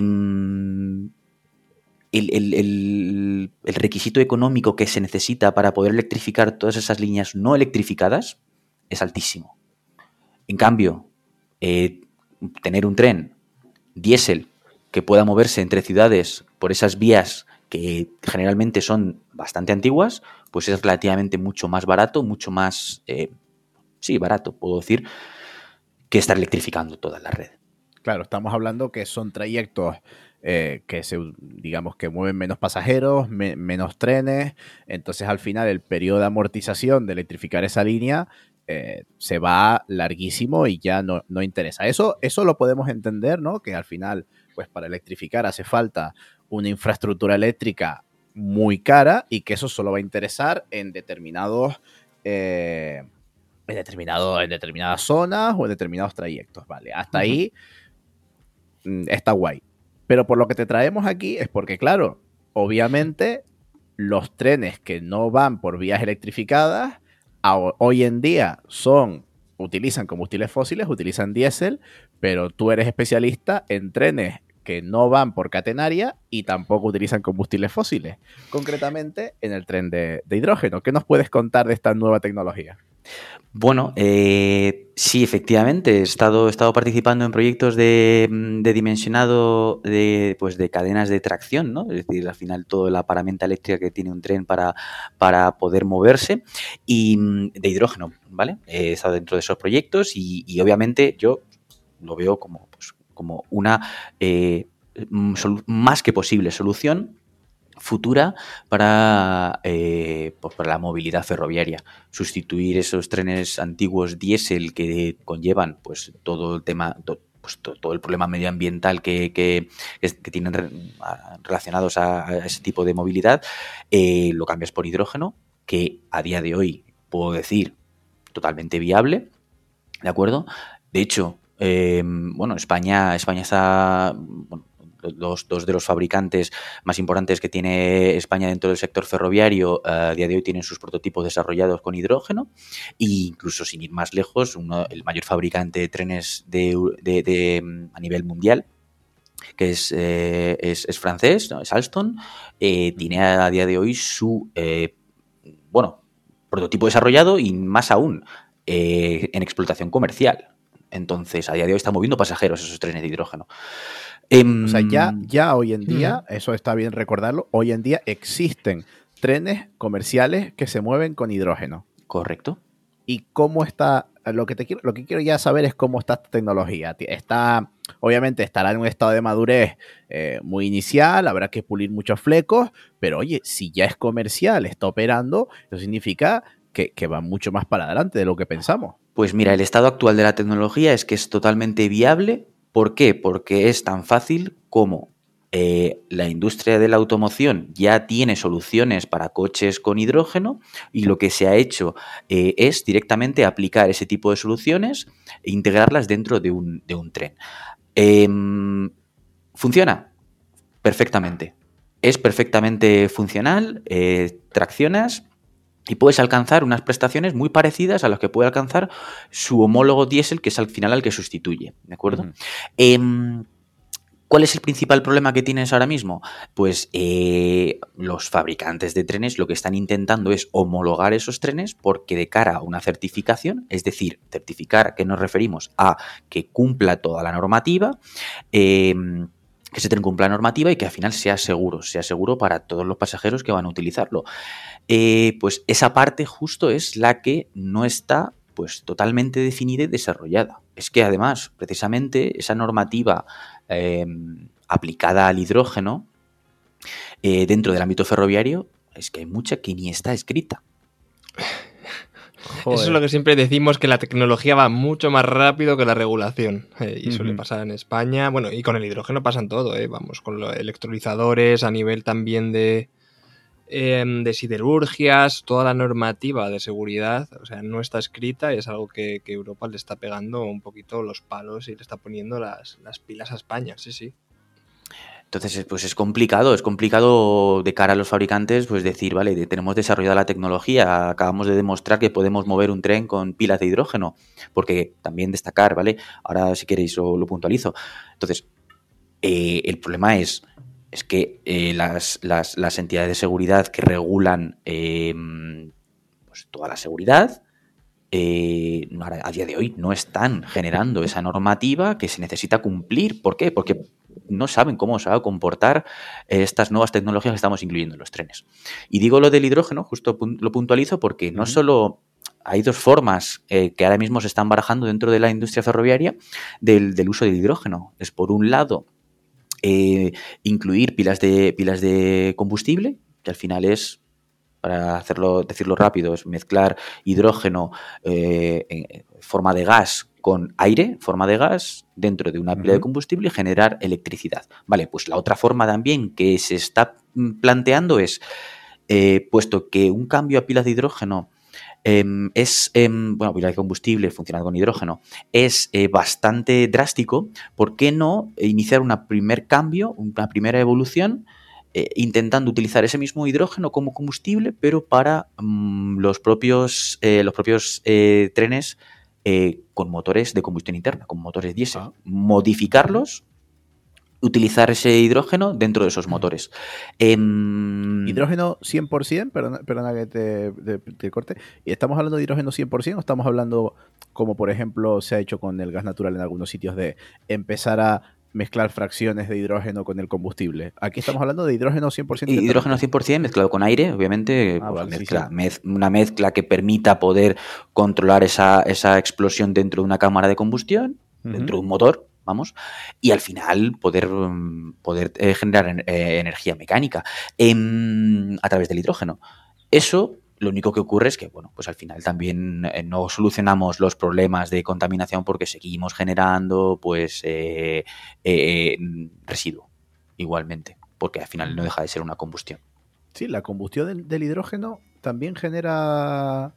El, el, el, el requisito económico que se necesita para poder electrificar todas esas líneas no electrificadas es altísimo. En cambio, eh, tener un tren diésel que pueda moverse entre ciudades por esas vías que generalmente son bastante antiguas, pues es relativamente mucho más barato, mucho más, eh, sí, barato, puedo decir, que estar electrificando toda la red. Claro, estamos hablando que son trayectos eh, que se, digamos que mueven menos pasajeros, me, menos trenes, entonces al final el periodo de amortización de electrificar esa línea eh, se va larguísimo y ya no, no interesa. Eso, eso lo podemos entender, ¿no? Que al final, pues para electrificar hace falta una infraestructura eléctrica muy cara y que eso solo va a interesar en determinados... Eh, en, determinado, en determinadas zonas o en determinados trayectos, ¿vale? Hasta uh-huh. ahí está guay. Pero por lo que te traemos aquí es porque, claro, obviamente los trenes que no van por vías electrificadas a, hoy en día son, utilizan combustibles fósiles, utilizan diésel, pero tú eres especialista en trenes que no van por catenaria y tampoco utilizan combustibles fósiles, concretamente en el tren de, de hidrógeno. ¿Qué nos puedes contar de esta nueva tecnología? Bueno, eh, sí, efectivamente, he estado, he estado participando en proyectos de, de dimensionado de, pues de cadenas de tracción, ¿no? Es decir, al final toda la paramenta eléctrica que tiene un tren para, para poder moverse y de hidrógeno, ¿vale? He estado dentro de esos proyectos y, y obviamente yo lo veo como, pues, como una eh, sol- más que posible solución futura para, eh, pues para la movilidad ferroviaria. Sustituir esos trenes antiguos diésel que conllevan pues todo el tema, to, pues to, todo el problema medioambiental que, que, que tienen re, a, relacionados a, a ese tipo de movilidad, eh, lo cambias por hidrógeno, que a día de hoy puedo decir totalmente viable, ¿de acuerdo? De hecho, eh, bueno, España, España está... Bueno, Dos, dos de los fabricantes más importantes que tiene España dentro del sector ferroviario uh, a día de hoy tienen sus prototipos desarrollados con hidrógeno, e incluso sin ir más lejos, uno, el mayor fabricante de trenes de, de, de, a nivel mundial, que es, eh, es, es francés, ¿no? Es Alstom, eh, tiene a día de hoy su eh, bueno, prototipo desarrollado y más aún eh, en explotación comercial. Entonces, a día de hoy están moviendo pasajeros esos trenes de hidrógeno. O sea, ya, ya hoy en día, uh-huh. eso está bien recordarlo, hoy en día existen trenes comerciales que se mueven con hidrógeno. Correcto. ¿Y cómo está? Lo que, te quiero, lo que quiero ya saber es cómo está esta tecnología. Está, obviamente estará en un estado de madurez eh, muy inicial, habrá que pulir muchos flecos, pero oye, si ya es comercial, está operando, eso significa que, que va mucho más para adelante de lo que pensamos. Pues mira, el estado actual de la tecnología es que es totalmente viable. ¿Por qué? Porque es tan fácil como eh, la industria de la automoción ya tiene soluciones para coches con hidrógeno y lo que se ha hecho eh, es directamente aplicar ese tipo de soluciones e integrarlas dentro de un, de un tren. Eh, ¿Funciona? Perfectamente. Es perfectamente funcional, eh, traccionas y puedes alcanzar unas prestaciones muy parecidas a las que puede alcanzar su homólogo diésel, que es al final al que sustituye, ¿de acuerdo? Uh-huh. Eh, ¿Cuál es el principal problema que tienes ahora mismo? Pues eh, los fabricantes de trenes lo que están intentando es homologar esos trenes porque de cara a una certificación, es decir, certificar, ¿a qué nos referimos? A que cumpla toda la normativa, eh, que ese tren cumpla la normativa y que al final sea seguro, sea seguro para todos los pasajeros que van a utilizarlo. Eh, pues esa parte justo es la que no está pues totalmente definida y desarrollada. Es que además, precisamente, esa normativa eh, aplicada al hidrógeno eh, dentro del ámbito ferroviario, es que hay mucha que ni está escrita. Joder. Eso es lo que siempre decimos, que la tecnología va mucho más rápido que la regulación. Eh, y uh-huh. suele pasar en España. Bueno, y con el hidrógeno pasan todo, eh, vamos, con los electrolizadores, a nivel también de, eh, de siderurgias, toda la normativa de seguridad, o sea, no está escrita y es algo que, que Europa le está pegando un poquito los palos y le está poniendo las, las pilas a España, sí, sí. Entonces, pues es complicado, es complicado de cara a los fabricantes, pues decir, vale, tenemos desarrollada la tecnología, acabamos de demostrar que podemos mover un tren con pilas de hidrógeno, porque también destacar, ¿vale? Ahora, si queréis, lo, lo puntualizo. Entonces, eh, el problema es, es que eh, las, las, las entidades de seguridad que regulan eh, pues toda la seguridad, eh, a día de hoy no están generando esa normativa que se necesita cumplir. ¿Por qué? Porque no saben cómo se va a comportar estas nuevas tecnologías que estamos incluyendo en los trenes. Y digo lo del hidrógeno, justo lo puntualizo, porque no solo hay dos formas eh, que ahora mismo se están barajando dentro de la industria ferroviaria del, del uso del hidrógeno. Es, por un lado, eh, incluir pilas de, pilas de combustible, que al final es, para hacerlo, decirlo rápido, es mezclar hidrógeno eh, en forma de gas con aire, forma de gas, dentro de una pila uh-huh. de combustible y generar electricidad. Vale, pues la otra forma también que se está planteando es, eh, puesto que un cambio a pilas de hidrógeno eh, es, eh, bueno, pila de combustible funcionando con hidrógeno, es eh, bastante drástico, ¿por qué no iniciar un primer cambio, una primera evolución, eh, intentando utilizar ese mismo hidrógeno como combustible, pero para mm, los propios, eh, los propios eh, trenes Eh, con motores de combustión interna, con motores diésel, ah. modificarlos, utilizar ese hidrógeno dentro de esos motores. Eh, ¿Hidrógeno cien por ciento? Perdona, perdona que te, te, te corte. ¿Estamos hablando de hidrógeno cien por ciento o estamos hablando, como por ejemplo se ha hecho con el gas natural en algunos sitios, de empezar a mezclar fracciones de hidrógeno con el combustible? Aquí estamos hablando de hidrógeno cien por ciento. Hidrógeno cien por ciento mezclado con aire, obviamente, ah, pues vale, mezcla, sí, sí. Mez, una mezcla que permita poder controlar esa, esa explosión dentro de una cámara de combustión, uh-huh. dentro de un motor, vamos, y al final poder, poder eh, generar eh, energía mecánica eh, a través del hidrógeno. Eso, lo único que ocurre es que, bueno, pues al final también eh, no solucionamos los problemas de contaminación porque seguimos generando, pues, eh, eh, residuo, igualmente, porque al final no deja de ser una combustión. Sí, la combustión del, del hidrógeno también genera...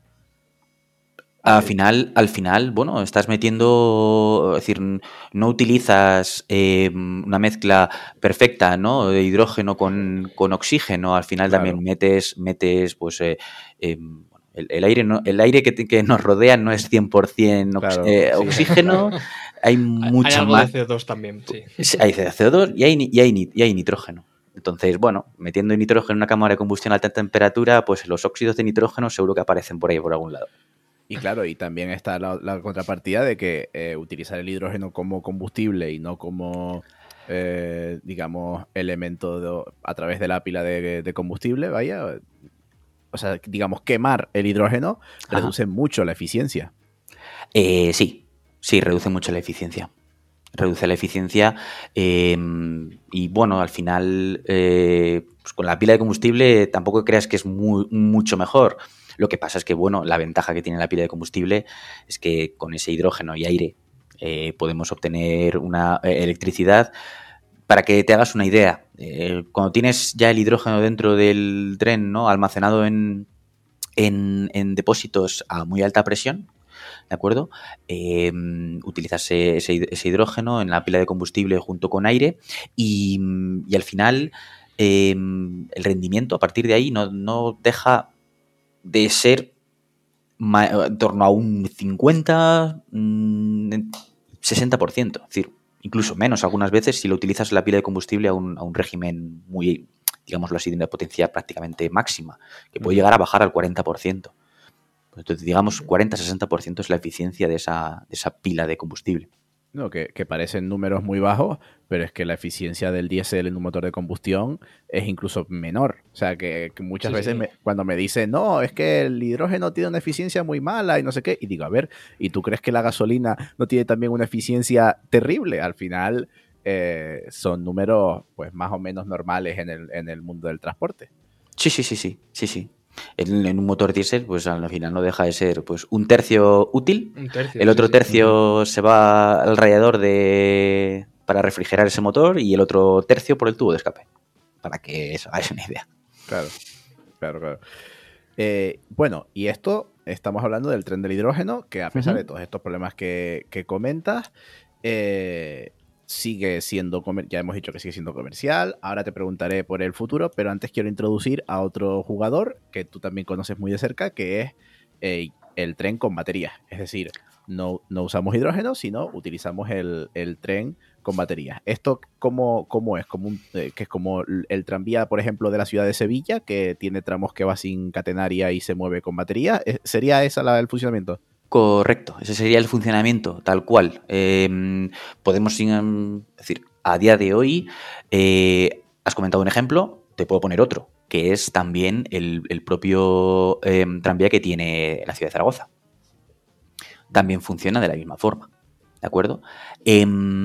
Al final, al final, bueno, estás metiendo, es decir, no utilizas eh, una mezcla perfecta, ¿no? De hidrógeno con, con oxígeno. Al final Claro. también metes, metes, pues, eh, eh, el, el aire, no, el aire que, que nos rodea no es cien por ciento ox, Claro, eh, sí, oxígeno. claro. Hay mucho hay algo más. de C O dos también, sí. Hay C O dos y hay, y hay, y hay nitrógeno. Entonces, bueno, metiendo nitrógeno en una cámara de combustión a alta temperatura, pues los óxidos de nitrógeno seguro que aparecen por ahí por algún lado. Y claro, y también está la, la contrapartida de que eh, utilizar el hidrógeno como combustible y no como, eh, digamos, elemento de, a través de la pila de, de combustible, vaya, o sea, digamos, quemar el hidrógeno Ajá. reduce mucho la eficiencia. Eh, sí, sí, reduce mucho la eficiencia. Reduce la eficiencia eh, y, bueno, al final, eh, pues con la pila de combustible tampoco creas que es muy, mucho mejor. Lo que pasa es que, bueno, la ventaja que tiene la pila de combustible es que con ese hidrógeno y aire eh, podemos obtener una eh, electricidad. Para que te hagas una idea, eh, cuando tienes ya el hidrógeno dentro del tren, ¿no? Almacenado en, en, en depósitos a muy alta presión, ¿de acuerdo? Eh, utilizas ese, ese hidrógeno en la pila de combustible junto con aire y, y al final eh, el rendimiento a partir de ahí no, no deja de ser en torno a un cincuenta, sesenta por ciento, es decir, incluso menos algunas veces si lo utilizas la pila de combustible a un, a un régimen muy, digámoslo así, de una potencia prácticamente máxima, que puede llegar a bajar al cuarenta por ciento. Entonces, digamos, cuarenta a sesenta por ciento es la eficiencia de esa, de esa pila de combustible. No, que, que parecen números muy bajos, pero es que la eficiencia del diésel en un motor de combustión es incluso menor. O sea, que, que muchas Sí, veces sí. Me, cuando me dicen, no, es que el hidrógeno tiene una eficiencia muy mala y no sé qué, y digo, a ver, ¿y tú crees que la gasolina no tiene también una eficiencia terrible? Al final eh, son números pues más o menos normales en el, en el mundo del transporte. Sí, sí, sí, sí, sí, sí. En, en un motor diésel, pues al final no deja de ser pues un tercio útil, Un tercio, el otro sí, sí. tercio se va al radiador de para refrigerar ese motor y el otro tercio por el tubo de escape, para que os hagáis una idea. Claro, claro, claro. Eh, bueno, y esto, estamos hablando del tren del hidrógeno, que a pesar Uh-huh. de todos estos problemas que, que comentas, eh, sigue siendo, comer- ya hemos dicho que sigue siendo comercial. Ahora te preguntaré por el futuro, pero antes quiero introducir a otro jugador que tú también conoces muy de cerca, que es eh, el tren con baterías. Es decir, no, no usamos hidrógeno, sino utilizamos el, el tren con baterías. ¿Esto cómo, cómo es? Como un, eh, que es como el tranvía, por ejemplo, de la ciudad de Sevilla, que tiene tramos que va sin catenaria y se mueve con batería. ¿Sería esa la, el funcionamiento? Correcto, ese sería el funcionamiento, tal cual. Eh, podemos um, decir, a día de hoy, eh, has comentado un ejemplo, te puedo poner otro, que es también el, el propio eh, tranvía que tiene la ciudad de Zaragoza. También funciona de la misma forma, ¿de acuerdo? Eh,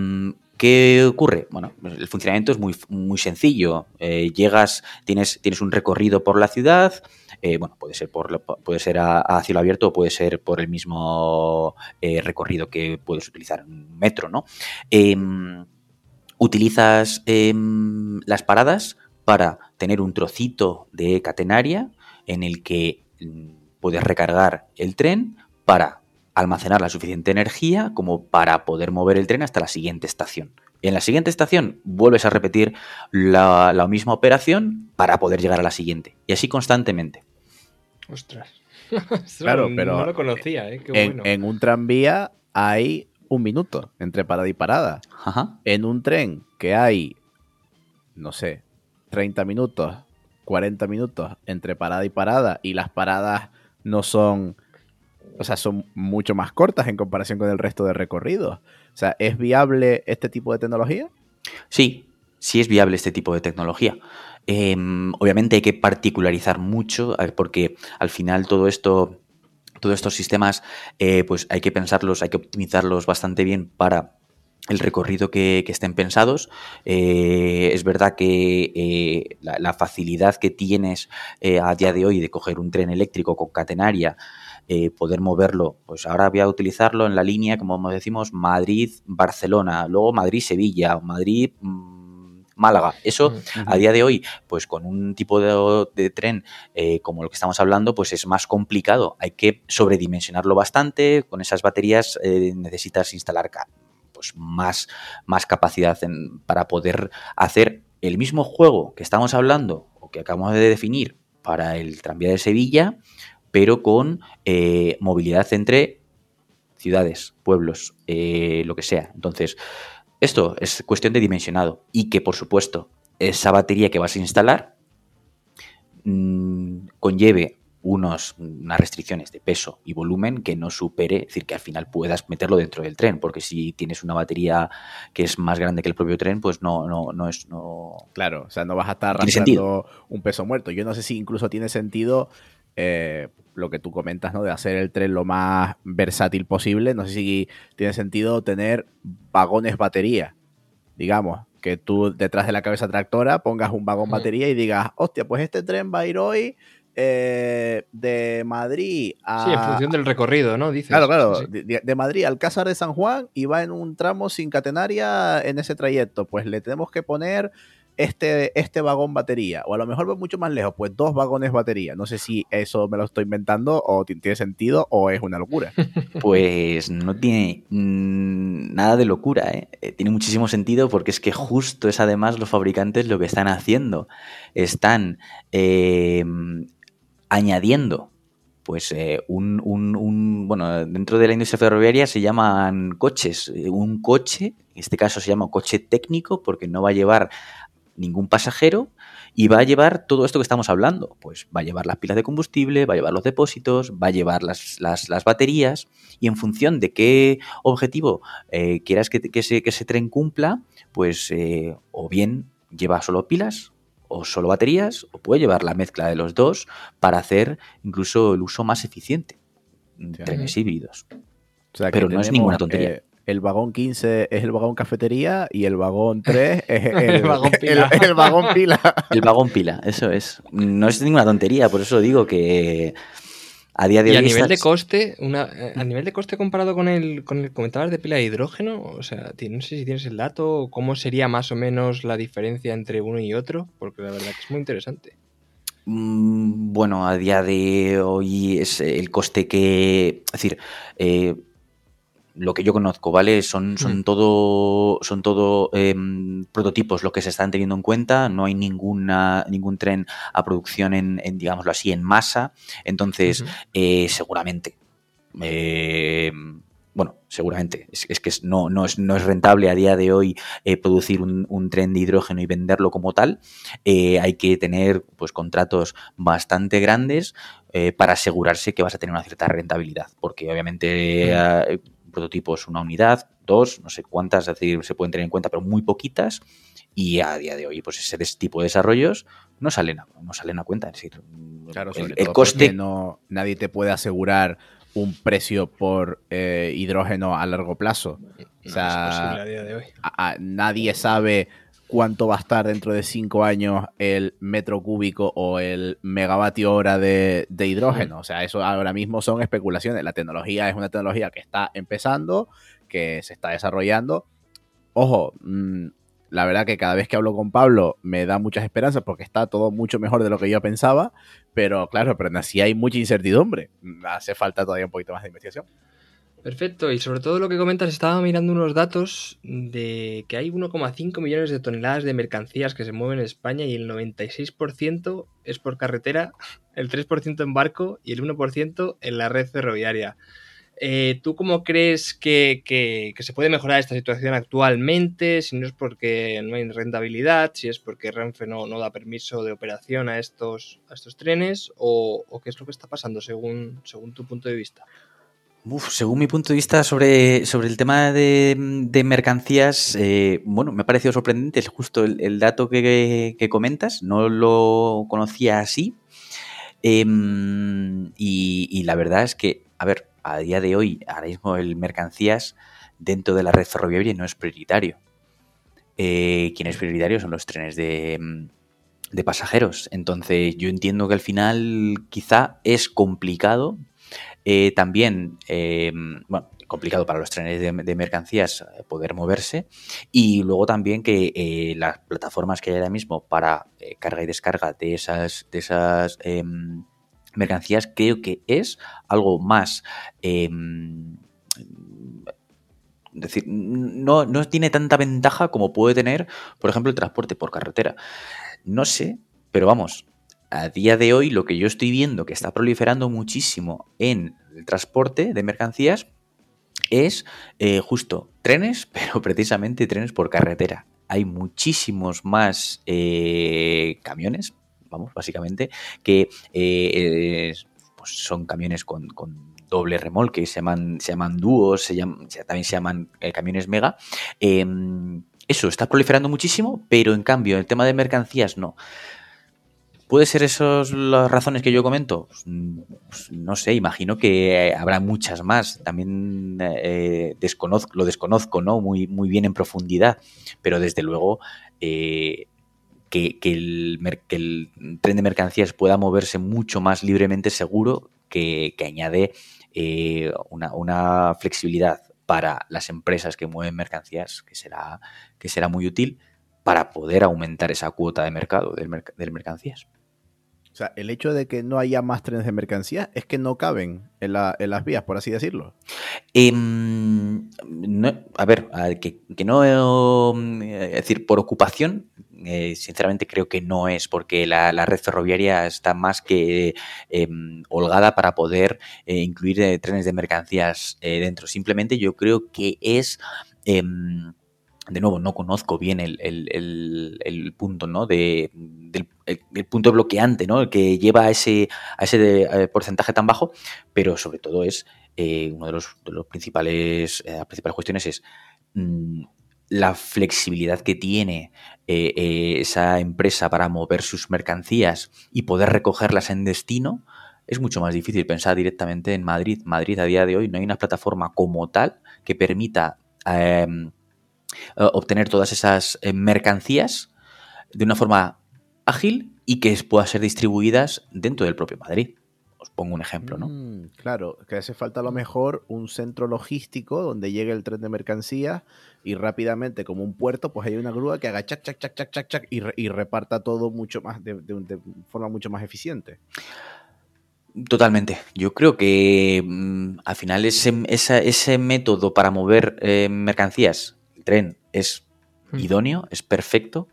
¿Qué ocurre? Bueno, el funcionamiento es muy, muy sencillo. Eh, llegas, tienes, tienes un recorrido por la ciudad. Eh, bueno, puede ser por puede ser a, a cielo abierto o puede ser por el mismo eh, recorrido que puedes utilizar en un metro, ¿no? Eh, utilizas eh, las paradas para tener un trocito de catenaria en el que puedes recargar el tren para almacenar la suficiente energía como para poder mover el tren hasta la siguiente estación. En la siguiente estación vuelves a repetir la, la misma operación para poder llegar a la siguiente. Y así constantemente. Ostras. Claro, no, pero no lo conocía, ¿eh? Qué en, bueno. en un tranvía hay un minuto entre parada y parada. Ajá. En un tren que hay, no sé, treinta minutos, cuarenta minutos entre parada y parada, y las paradas no son, o sea, son mucho más cortas en comparación con el resto de recorridos. O sea, ¿es viable este tipo de tecnología? Sí, sí es viable este tipo de tecnología. Eh, obviamente hay que particularizar mucho porque al final todo esto, todos estos sistemas, eh, pues hay que pensarlos, hay que optimizarlos bastante bien para el recorrido que, que estén pensados. Eh, es verdad que eh, la, la facilidad que tienes eh, a día de hoy de coger un tren eléctrico con catenaria, eh, poder moverlo, pues ahora voy a utilizarlo en la línea, como decimos, Madrid-Barcelona, luego Madrid-Sevilla, Madrid... Málaga. Eso, uh-huh. a día de hoy, pues con un tipo de, de tren eh, como el que estamos hablando, pues es más complicado. Hay que sobredimensionarlo bastante. Con esas baterías eh, necesitas instalar pues más, más capacidad en, para poder hacer el mismo juego que estamos hablando o que acabamos de definir para el tranvía de Sevilla, pero con eh, movilidad entre ciudades, pueblos, eh, lo que sea. Entonces, esto es cuestión de dimensionado y que, por supuesto, esa batería que vas a instalar mmm, conlleve unos, unas restricciones de peso y volumen que no supere, es decir, que al final puedas meterlo dentro del tren, porque si tienes una batería que es más grande que el propio tren, pues no, no, no es... No... Claro, o sea, no vas a estar arrastrando un peso muerto. Yo no sé si incluso tiene sentido... Eh, lo que tú comentas, ¿no? De hacer el tren lo más versátil posible. No sé si tiene sentido tener vagones batería. Digamos, que tú detrás de la cabeza tractora pongas un vagón batería y digas, hostia, pues este tren va a ir hoy eh, de Madrid a... Sí, en función del recorrido, ¿no? Dices. Claro, claro. Sí, sí. De, de Madrid al Alcázar de San Juan y va en un tramo sin catenaria en ese trayecto. Pues le tenemos que poner... Este, este vagón batería, o a lo mejor va mucho más lejos, pues dos vagones batería. No sé si eso me lo estoy inventando o tiene sentido o es una locura. Pues no tiene mmm, nada de locura, ¿eh? Eh, tiene muchísimo sentido porque es que justo es además los fabricantes lo que están haciendo. Están eh, añadiendo pues eh, un, un, un, bueno, dentro de la industria ferroviaria se llaman coches. Un coche, en este caso se llama coche técnico porque no va a llevar ningún pasajero y va a llevar todo esto que estamos hablando. Pues va a llevar las pilas de combustible, va a llevar los depósitos, va a llevar las, las, las baterías y en función de qué objetivo eh, quieras que, que, ese, que ese tren cumpla, pues eh, o bien lleva solo pilas o solo baterías o puede llevar la mezcla de los dos para hacer incluso el uso más eficiente. Sí. Trenes híbridos. O sea, pero no tenemos, es ninguna tontería. Eh... El vagón quince es el vagón cafetería y el vagón tres es el, el, vagón, pila. El, el vagón pila. El vagón pila, eso es. No es ninguna tontería, por eso digo que a día de y hoy... a nivel estás... de coste, una, a nivel de coste comparado con el, con el comentabas de pila de hidrógeno, o sea, no sé si tienes el dato, cómo sería más o menos la diferencia entre uno y otro, porque la verdad que es muy interesante. Bueno, a día de hoy es el coste que... Es decir... Eh, lo que yo conozco, ¿vale? Son, son mm. todo, son todo eh, prototipos lo que se están teniendo en cuenta. No hay ninguna, ningún tren a producción en, en digámoslo así, en masa. Entonces, uh-huh. eh, seguramente, eh, bueno, seguramente, es, es que no, no, es, no es rentable a día de hoy eh, producir un, un tren de hidrógeno y venderlo como tal. Eh, hay que tener pues contratos bastante grandes eh, para asegurarse que vas a tener una cierta rentabilidad, porque obviamente... Uh-huh. Eh, prototipos, una unidad, dos, no sé cuántas, es decir, se pueden tener en cuenta, pero muy poquitas, y a día de hoy, pues ese tipo de desarrollos no salen a, no salen a cuenta. Es decir, claro, el, el coste... No, nadie te puede asegurar un precio por eh, hidrógeno a largo plazo. O sea, no es posible a día de hoy. A, a, nadie sabe cuánto va a estar dentro de cinco años el metro cúbico o el megavatio hora de, de hidrógeno. O sea, eso ahora mismo son especulaciones. La tecnología es una tecnología que está empezando, que se está desarrollando. Ojo, mmm, la verdad que cada vez que hablo con Pablo me da muchas esperanzas porque está todo mucho mejor de lo que yo pensaba, pero claro, pero así hay mucha incertidumbre. Hace falta todavía un poquito más de investigación. Perfecto, y sobre todo lo que comentas, estaba mirando unos datos de que hay uno coma cinco millones de toneladas de mercancías que se mueven en España y el noventa y seis por ciento es por carretera, el tres por ciento en barco y el uno por ciento en la red ferroviaria. Eh, ¿Tú cómo crees que, que, que se puede mejorar esta situación actualmente? Si no es porque no hay rentabilidad, si es porque Renfe no, no da permiso de operación a estos, a estos trenes, o, o qué es lo que está pasando según, según tu punto de vista. Uf, según mi punto de vista sobre, sobre el tema de, de mercancías, eh, bueno, me ha parecido sorprendente justo el, el dato que, que comentas, no lo conocía así, eh, y, y la verdad es que, a ver, a día de hoy, ahora mismo el mercancías dentro de la red ferroviaria no es prioritario. Eh, quien es prioritario son los trenes de, de pasajeros. Entonces yo entiendo que al final quizá es complicado. Eh, también, eh, bueno, complicado para los trenes de, de mercancías poder moverse, y luego también que eh, las plataformas que hay ahora mismo para eh, carga y descarga de esas, de esas eh, mercancías creo que es algo más... Eh, Es decir, no, no tiene tanta ventaja como puede tener, por ejemplo, el transporte por carretera. No sé, pero vamos, a día de hoy lo que yo estoy viendo que está proliferando muchísimo en el transporte de mercancías es eh, justo trenes, pero precisamente trenes por carretera. Hay muchísimos más eh, camiones, vamos, básicamente, que eh, pues son camiones con... con doble remolque, se llaman, se llaman dúos, se llaman, también se llaman eh, camiones mega. Eh, eso está proliferando muchísimo, pero en cambio el tema de mercancías no. ¿Puede ser esas las razones que yo comento? Pues, pues, no sé, imagino que habrá muchas más. También eh, desconozco, lo desconozco, ¿no? Muy, muy bien en profundidad, pero desde luego eh, que, que, el, que el tren de mercancías pueda moverse mucho más libremente, seguro que, que añade Eh, una, una flexibilidad para las empresas que mueven mercancías que será, que será muy útil para poder aumentar esa cuota de mercado de, merc de mercancías. O sea, el hecho de que no haya más trenes de mercancías es que no caben en, la, en las vías, por así decirlo. Eh, no, a ver, que, que no, es decir, por ocupación, eh, sinceramente creo que no es, porque la, la red ferroviaria está más que eh, holgada para poder eh, incluir eh, trenes de mercancías eh, dentro. Simplemente yo creo que es... Eh, de nuevo, no conozco bien el, el, el, el punto, ¿no? De, del el, el punto bloqueante, ¿no? El que lleva a ese, a ese de, a porcentaje tan bajo, pero sobre todo es eh, uno de los, de los principales, eh, las principales cuestiones es mmm, la flexibilidad que tiene eh, eh, esa empresa para mover sus mercancías y poder recogerlas en destino. Es mucho más difícil pensar directamente en Madrid. Madrid a día de hoy no hay una plataforma como tal que permita eh, Uh, obtener todas esas eh, mercancías de una forma ágil y que puedan ser distribuidas dentro del propio Madrid. Os pongo un ejemplo, ¿no? Mm, claro, que hace falta a lo mejor un centro logístico donde llegue el tren de mercancías y rápidamente, como un puerto, pues hay una grúa que haga chac, chac, chac, chac, chac, chac y, re y reparta todo mucho más de, de, de forma mucho más eficiente. Totalmente. Yo creo que mmm, al final ese, esa, ese método para mover eh, mercancías, el tren, es idóneo, es perfecto,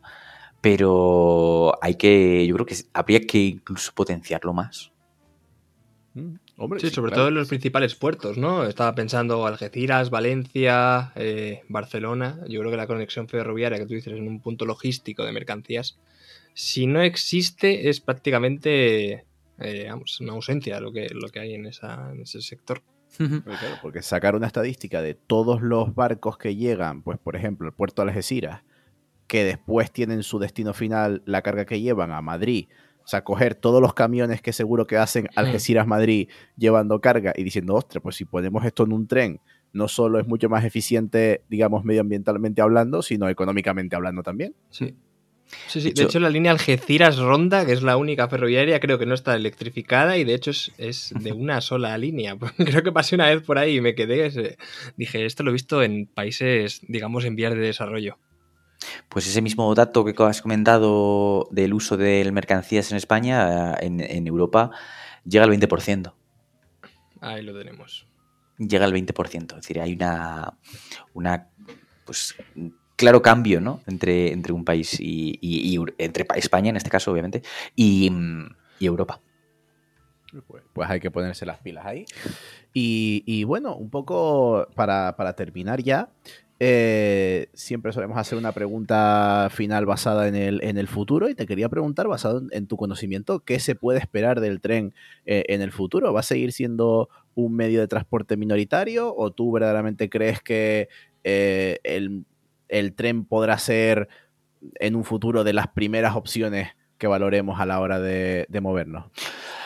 pero hay que, yo creo que habría que incluso potenciarlo más. Mm, hombre, sí, sí, sobre claro. todo en los principales puertos, ¿no? Estaba pensando Algeciras, Valencia, eh, Barcelona. Yo creo que la conexión ferroviaria que tú dices en un punto logístico de mercancías, si no existe, es prácticamente eh, vamos, una ausencia lo que, lo que hay en, esa, en ese sector. Claro, porque sacar una estadística de todos los barcos que llegan, pues por ejemplo, el puerto de Algeciras, que después tienen su destino final, la carga que llevan a Madrid, o sea, coger todos los camiones que seguro que hacen Algeciras-Madrid llevando carga y diciendo, ostras, pues si ponemos esto en un tren, no solo es mucho más eficiente, digamos, medioambientalmente hablando, sino económicamente hablando también. Sí. Sí, sí. De hecho, de hecho, la línea Algeciras-Ronda, que es la única ferroviaria, creo que no está electrificada y de hecho es, es de una sola línea. Creo que pasé una vez por ahí y me quedé, dije, esto lo he visto en países, digamos, en vías de desarrollo. Pues ese mismo dato que has comentado del uso de mercancías en España, en, en Europa, llega al veinte por ciento. Ahí lo tenemos. Llega al veinte por ciento. Es decir, hay una, una pues, claro cambio, ¿no? entre, entre un país y, y, y entre España, en este caso, obviamente, y, y Europa. Pues, pues hay que ponerse las pilas ahí. Y, y bueno, un poco para, para terminar ya, eh, siempre solemos hacer una pregunta final basada en el, en el futuro y te quería preguntar, basado en, en tu conocimiento, ¿qué se puede esperar del tren eh, en el futuro? ¿Va a seguir siendo un medio de transporte minoritario o tú verdaderamente crees que eh, el, el tren podrá ser en un futuro de las primeras opciones que valoremos a la hora de, de movernos?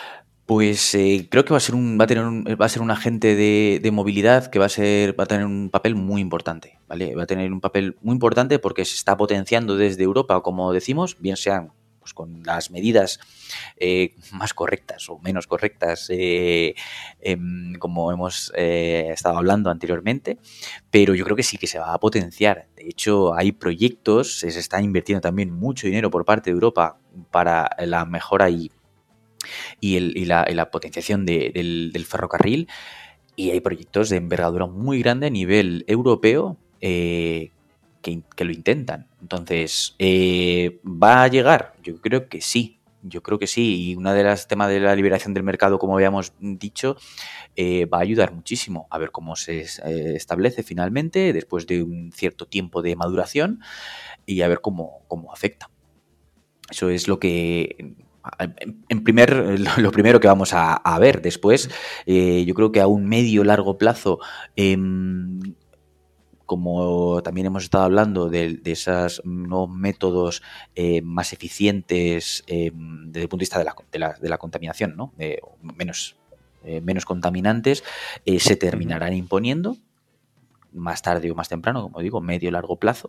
Pues eh, creo que va a ser un, va a tener un, va a ser un agente de, de movilidad que va a ser, va a tener un papel muy importante, ¿vale? Va a tener un papel muy importante porque se está potenciando desde Europa, como decimos, bien sean pues, con las medidas eh, más correctas o menos correctas, eh, eh, como hemos eh, estado hablando anteriormente, pero yo creo que sí que se va a potenciar. De hecho, hay proyectos, se está invirtiendo también mucho dinero por parte de Europa para la mejora y Y, el, y, la, y la potenciación de, del, del ferrocarril, y hay proyectos de envergadura muy grande a nivel europeo eh, que, que lo intentan. Entonces, eh, ¿va a llegar? Yo creo que sí, yo creo que sí, y una de las temas de la liberación del mercado, como habíamos dicho, eh, va a ayudar muchísimo a ver cómo se eh, establece finalmente después de un cierto tiempo de maduración y a ver cómo, cómo afecta. Eso es lo que... En primer, lo primero que vamos a, a ver después, eh, yo creo que a un medio largo plazo, eh, como también hemos estado hablando de, de esos nuevos métodos eh, más eficientes eh, desde el punto de vista de la, de la, de la contaminación, ¿no? Eh, menos, eh, menos contaminantes, eh, se terminarán imponiendo más tarde o más temprano, como digo, medio largo plazo.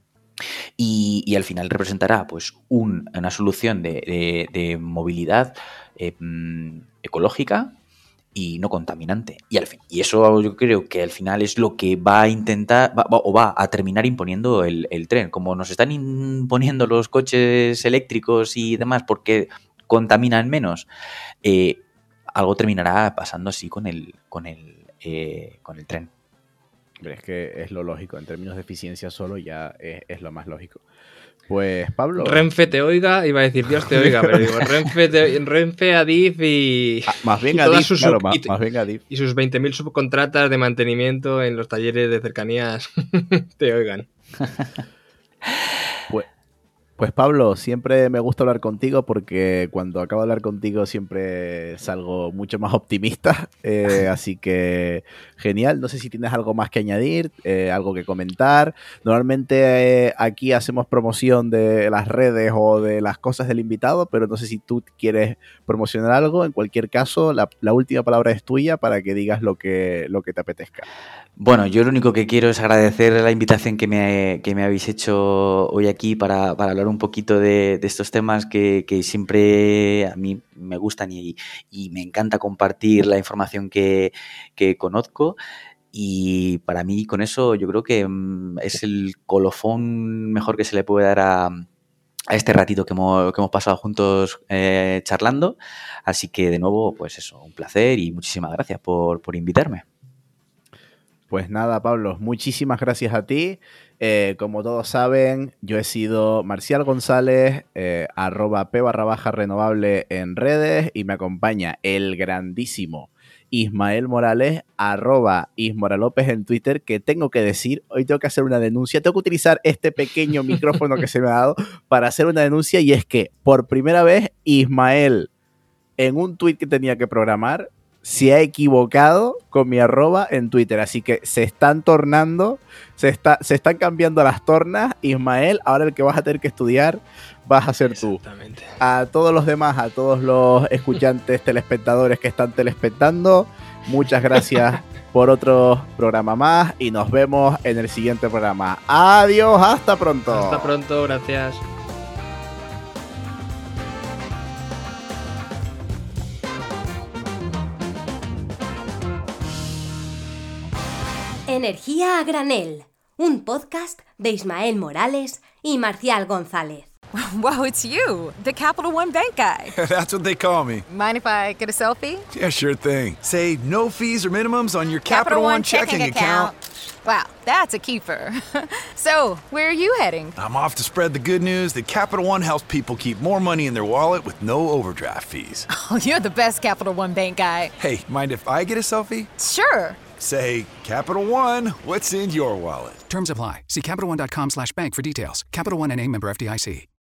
Y, y al final representará pues un, una solución de, de, de movilidad eh, ecológica y no contaminante. Y, al fin, y eso yo creo que al final es lo que va a intentar va, o va a terminar imponiendo el, el tren. Como nos están imponiendo los coches eléctricos y demás porque contaminan menos, eh, algo terminará pasando así con el, con el, eh, con el tren. Es que es lo lógico, en términos de eficiencia solo ya es, es lo más lógico. Pues Pablo... Renfe te oiga, iba a decir Dios te oiga, pero digo, Renfe, te, Renfe Adif y... Ah, más bien y Adif, sus, claro, más, y, más bien Adif. Y sus veinte mil subcontratas de mantenimiento en los talleres de cercanías te oigan. Pues... Pues Pablo, siempre me gusta hablar contigo porque cuando acabo de hablar contigo siempre salgo mucho más optimista, eh, así que genial. No sé si tienes algo más que añadir, eh, algo que comentar. Normalmente eh, aquí hacemos promoción de las redes o de las cosas del invitado, pero no sé si tú quieres promocionar algo. En cualquier caso, la, la última palabra es tuya para que digas lo que, lo que te apetezca. Bueno, yo lo único que quiero es agradecer la invitación que me, que me habéis hecho hoy aquí para, para hablar un poquito de, de estos temas que, que siempre a mí me gustan y, y me encanta compartir la información que, que conozco. Y para mí con eso yo creo que es el colofón mejor que se le puede dar a, a este ratito que hemos, que hemos pasado juntos eh, charlando. Así que de nuevo, pues eso, un placer y muchísimas gracias por, por invitarme. Pues nada, Pablo, muchísimas gracias a ti. Eh, como todos saben, yo he sido Marcial González, eh, arroba p barra baja renovable en redes, y me acompaña el grandísimo Ismael Morales, arroba ismoralopez en Twitter, que tengo que decir, hoy tengo que hacer una denuncia, tengo que utilizar este pequeño micrófono que se me ha dado para hacer una denuncia, y es que por primera vez Ismael, en un tweet que tenía que programar, se ha equivocado con mi arroba en Twitter, así que se están tornando, se, está, se están cambiando las tornas. Ismael, ahora el que vas a tener que estudiar vas a ser tú. A todos los demás, a todos los escuchantes, telespectadores que están telespectando, muchas gracias por otro programa más y nos vemos en el siguiente programa. Adiós, hasta pronto. Hasta pronto, gracias. Energía a granel, un podcast de Ismael Morales y Marcial González. Wow, it's you, the Capital One Bank guy. That's what they call me. Mind if I get a selfie? Yeah, sure thing. Say no fees or minimums on your Capital, Capital One, One checking, checking account. account. Wow, that's a keeper. So, where are you heading? I'm off to spread the good news that Capital One helps people keep more money in their wallet with no overdraft fees. Oh, you're the best Capital One Bank guy. Hey, mind if I get a selfie? Sure. Say, Capital One, what's in your wallet? Terms apply. See CapitalOne.com slash bank for details. Capital One N A, member F D I C.